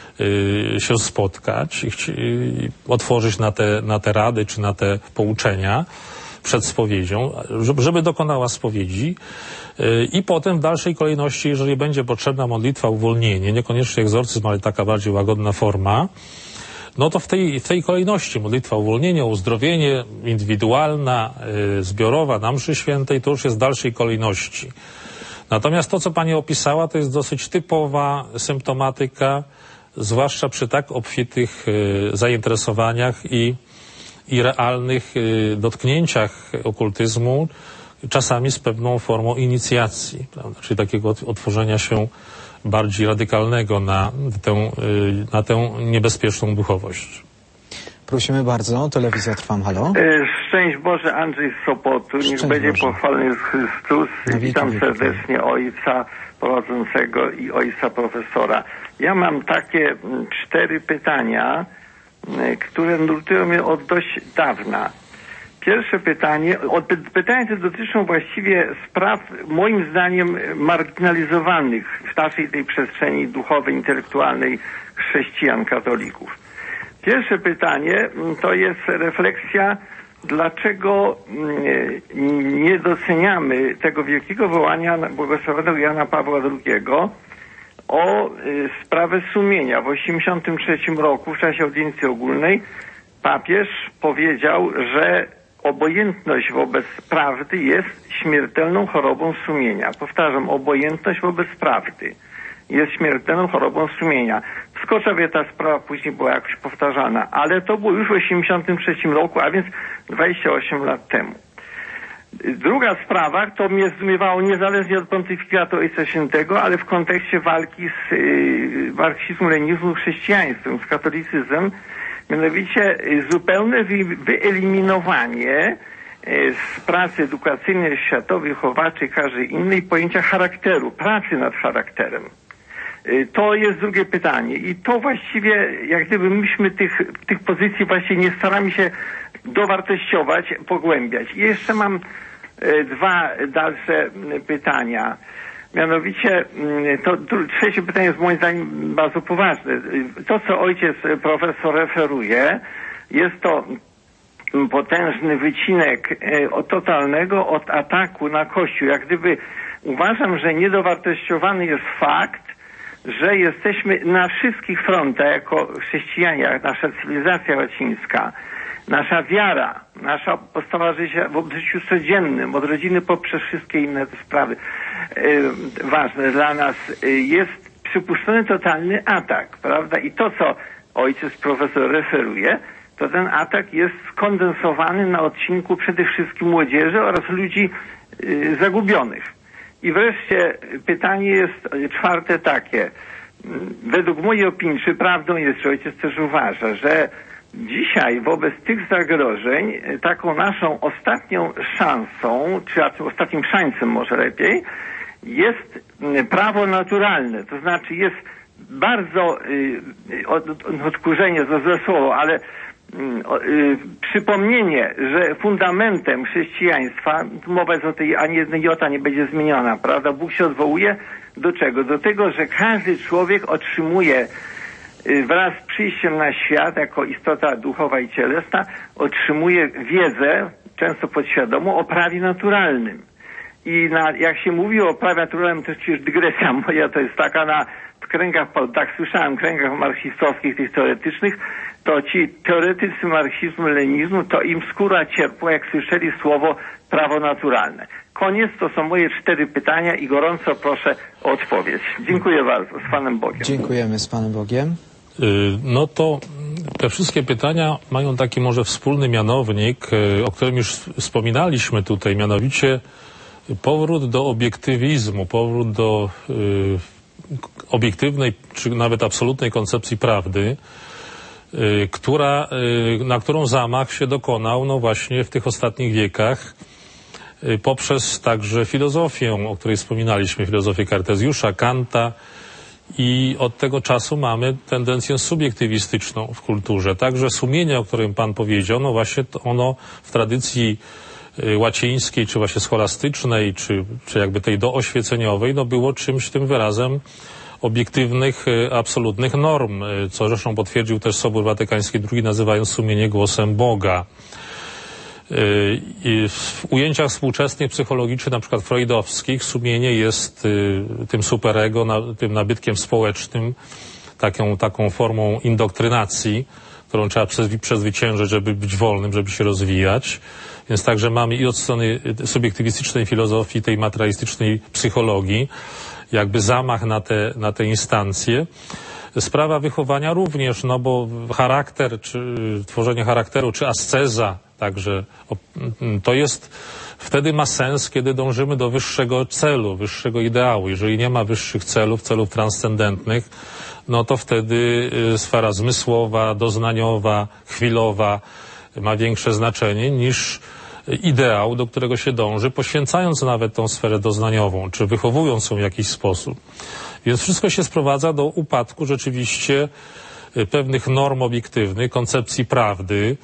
y, się spotkać i chci, y, otworzyć na te, na te rady czy na te pouczenia przed spowiedzią, żeby, żeby dokonała spowiedzi. I potem w dalszej kolejności, jeżeli będzie potrzebna modlitwa, uwolnienie, niekoniecznie egzorcyzm, ale taka bardziej łagodna forma, no to w tej, w tej kolejności modlitwa uwolnienia, uzdrowienie, indywidualna, y, zbiorowa, na mszy świętej, to już jest w dalszej kolejności. Natomiast to, co pani opisała, to jest dosyć typowa symptomatyka, zwłaszcza przy tak obfitych y, zainteresowaniach i, i realnych y, dotknięciach okultyzmu, czasami z pewną formą inicjacji, prawda? Czyli takiego otworzenia się bardziej radykalnego na tę, na tę niebezpieczną duchowość. Prosimy bardzo, telewizja Trwam, halo. Szczęść Boże, Andrzej z Sopotu, niech Szczęść będzie Boże. pochwalony Chrystus. wieki, Witam wieki, serdecznie ojca prowadzącego i ojca profesora. Ja mam takie cztery pytania, które nurtują mnie od dość dawna. Pierwsze pytanie, pytania te dotyczą właściwie spraw, moim zdaniem, marginalizowanych w naszej tej przestrzeni duchowej, intelektualnej chrześcijan, katolików. Pierwsze pytanie to jest refleksja, dlaczego nie doceniamy tego wielkiego wołania błogosławionego Jana Pawła drugiego o sprawę sumienia. W osiemdziesiątym trzecim roku, w czasie audiencji ogólnej, papież powiedział, że obojętność wobec prawdy jest śmiertelną chorobą sumienia. Powtarzam, obojętność wobec prawdy jest śmiertelną chorobą sumienia. W Skoczowie ta sprawa później była jakoś powtarzana, ale to było już w osiemdziesiątym trzecim roku, a więc dwadzieścia osiem lat temu. Druga sprawa, to mnie zdumiewało niezależnie od pontyfikatu Ojca Świętego, ale w kontekście walki z yy, marksizmem, leninizmem, chrześcijaństwem, z katolicyzmem, mianowicie zupełne wyeliminowanie z pracy edukacyjnej, światowej, chowaczej, każdej innej pojęcia charakteru, pracy nad charakterem. To jest drugie pytanie i to właściwie jak gdyby myśmy tych, tych pozycji właśnie nie staramy się dowartościować, pogłębiać. I jeszcze mam dwa dalsze pytania. Mianowicie to trzecie pytanie jest moim zdaniem bardzo poważne. To, co ojciec profesor referuje, jest to potężny wycinek totalnego od ataku na Kościół. Jak gdyby uważam, że niedowartościowany jest fakt, że jesteśmy na wszystkich frontach jako chrześcijanie, jak nasza cywilizacja łacińska, nasza wiara, nasza postawa życia w życiu codziennym, od rodziny poprzez wszystkie inne te sprawy yy, ważne dla nas, yy, jest przypuszczony totalny atak, prawda? I to, co ojciec profesor referuje, to ten atak jest skondensowany na odcinku przede wszystkim młodzieży oraz ludzi yy, zagubionych. I wreszcie pytanie jest czwarte takie. Według mojej opinii, czy prawdą jest, że ojciec też uważa, że dzisiaj wobec tych zagrożeń taką naszą ostatnią szansą, czy ostatnim szańcem może lepiej, jest prawo naturalne. To znaczy jest bardzo, od, odkurzenie to złe słowo, ale przypomnienie, że fundamentem chrześcijaństwa, mowa jest o tej, ani jedna jota nie będzie zmieniona, prawda? Bóg się odwołuje do czego? Do tego, że każdy człowiek otrzymuje wraz z przyjściem na świat, jako istota duchowa i cielesna, otrzymuje wiedzę, często podświadomą, o prawie naturalnym. I na, jak się mówi o prawie naturalnym, to przecież dygresja moja to jest taka, na, w kręgach, tak słyszałem, w kręgach marksistowskich, tych teoretycznych, to ci teoretycy marksizmu, leninizmu, to im skóra cierpła, jak słyszeli słowo prawo naturalne. Koniec, to są moje cztery pytania i gorąco proszę o odpowiedź. Dziękuję bardzo, z Panem Bogiem. Dziękujemy, z Panem Bogiem. No to te wszystkie pytania mają taki może wspólny mianownik, o którym już wspominaliśmy tutaj, mianowicie powrót do obiektywizmu, powrót do y, obiektywnej, czy nawet absolutnej koncepcji prawdy, y, która, y, na którą zamach się dokonał, no właśnie w tych ostatnich wiekach, y, poprzez także filozofię, o której wspominaliśmy, filozofię Kartezjusza, Kanta, i od tego czasu mamy tendencję subiektywistyczną w kulturze. Także sumienie, o którym Pan powiedział, no właśnie ono w tradycji łacińskiej, czy właśnie scholastycznej, czy, czy jakby tej dooświeceniowej, no było czymś tym wyrazem obiektywnych, absolutnych norm, co zresztą potwierdził też Sobór Watykański drugi, nazywając sumienie głosem Boga. I w ujęciach współczesnych, psychologicznych, na przykład freudowskich, sumienie jest tym superego, tym nabytkiem społecznym, taką, taką formą indoktrynacji, którą trzeba przezwyciężyć, żeby być wolnym, żeby się rozwijać. Więc także mamy i od strony subiektywistycznej filozofii, tej materialistycznej psychologii, jakby zamach na te, na te instancje. Sprawa wychowania również, no bo charakter, czy tworzenie charakteru, czy asceza, także to jest, wtedy ma sens, kiedy dążymy do wyższego celu, wyższego ideału. Jeżeli nie ma wyższych celów, celów transcendentnych, no to wtedy sfera zmysłowa, doznaniowa, chwilowa ma większe znaczenie niż ideał, do którego się dąży, poświęcając nawet tą sferę doznaniową, czy wychowując ją w jakiś sposób. Więc wszystko się sprowadza do upadku rzeczywiście pewnych norm obiektywnych, koncepcji prawdy.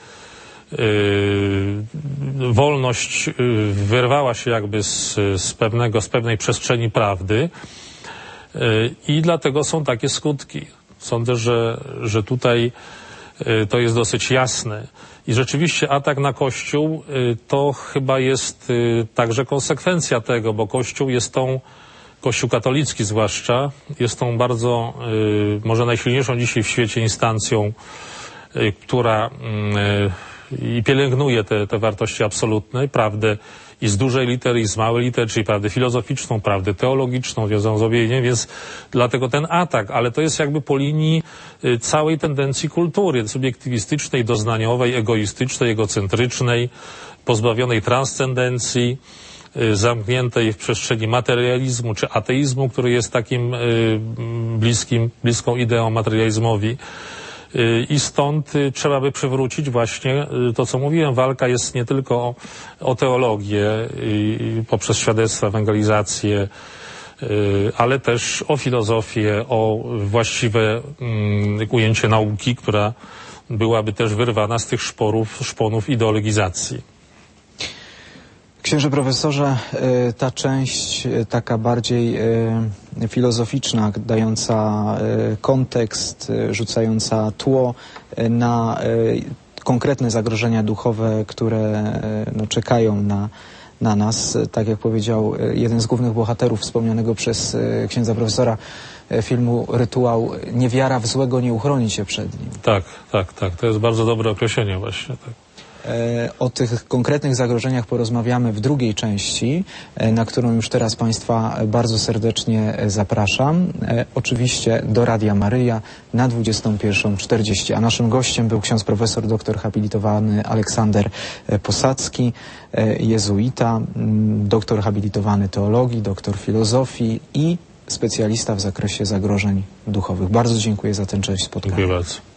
Yy, wolność yy, wyrwała się jakby z, z pewnego, z pewnej przestrzeni prawdy yy, i dlatego są takie skutki. Sądzę, że, że tutaj yy, to jest dosyć jasne. I rzeczywiście atak na Kościół yy, to chyba jest yy, także konsekwencja tego, bo Kościół jest tą, Kościół katolicki zwłaszcza, jest tą bardzo, yy, może najsilniejszą dzisiaj w świecie instancją, yy, która yy, i pielęgnuje te, te wartości absolutne, prawdę i z dużej litery, i z małej litery, czyli prawdę filozoficzną, prawdę teologiczną, związaną z objawieniem, więc dlatego ten atak, ale to jest jakby po linii y, całej tendencji kultury subiektywistycznej, doznaniowej, egoistycznej, egocentrycznej, pozbawionej transcendencji, y, zamkniętej w przestrzeni materializmu czy ateizmu, który jest takim y, bliskim, bliską ideą materializmowi. I stąd trzeba by przywrócić właśnie to, co mówiłem. Walka jest nie tylko o, o teologię i poprzez świadectwo, ewangelizację, ale też o filozofię, o właściwe mm, ujęcie nauki, która byłaby też wyrwana z tych szporów, szponów ideologizacji. Księże profesorze, ta część taka bardziej filozoficzna, dająca kontekst, rzucająca tło na konkretne zagrożenia duchowe, które no, czekają na, na nas. Tak jak powiedział jeden z głównych bohaterów wspomnianego przez księdza profesora filmu Rytuał, niewiara w złego nie uchroni cię przed nim. Tak, tak, tak. To jest bardzo dobre określenie właśnie. Tak. O tych konkretnych zagrożeniach porozmawiamy w drugiej części, na którą już teraz Państwa bardzo serdecznie zapraszam. Oczywiście do Radia Maryja na dwudziestą pierwszą czterdzieści. A naszym gościem był ksiądz profesor doktor habilitowany Aleksander Posadzki, jezuita, doktor habilitowany teologii, doktor filozofii i specjalista w zakresie zagrożeń duchowych. Bardzo dziękuję za tę część spotkania. Dziękuję bardzo.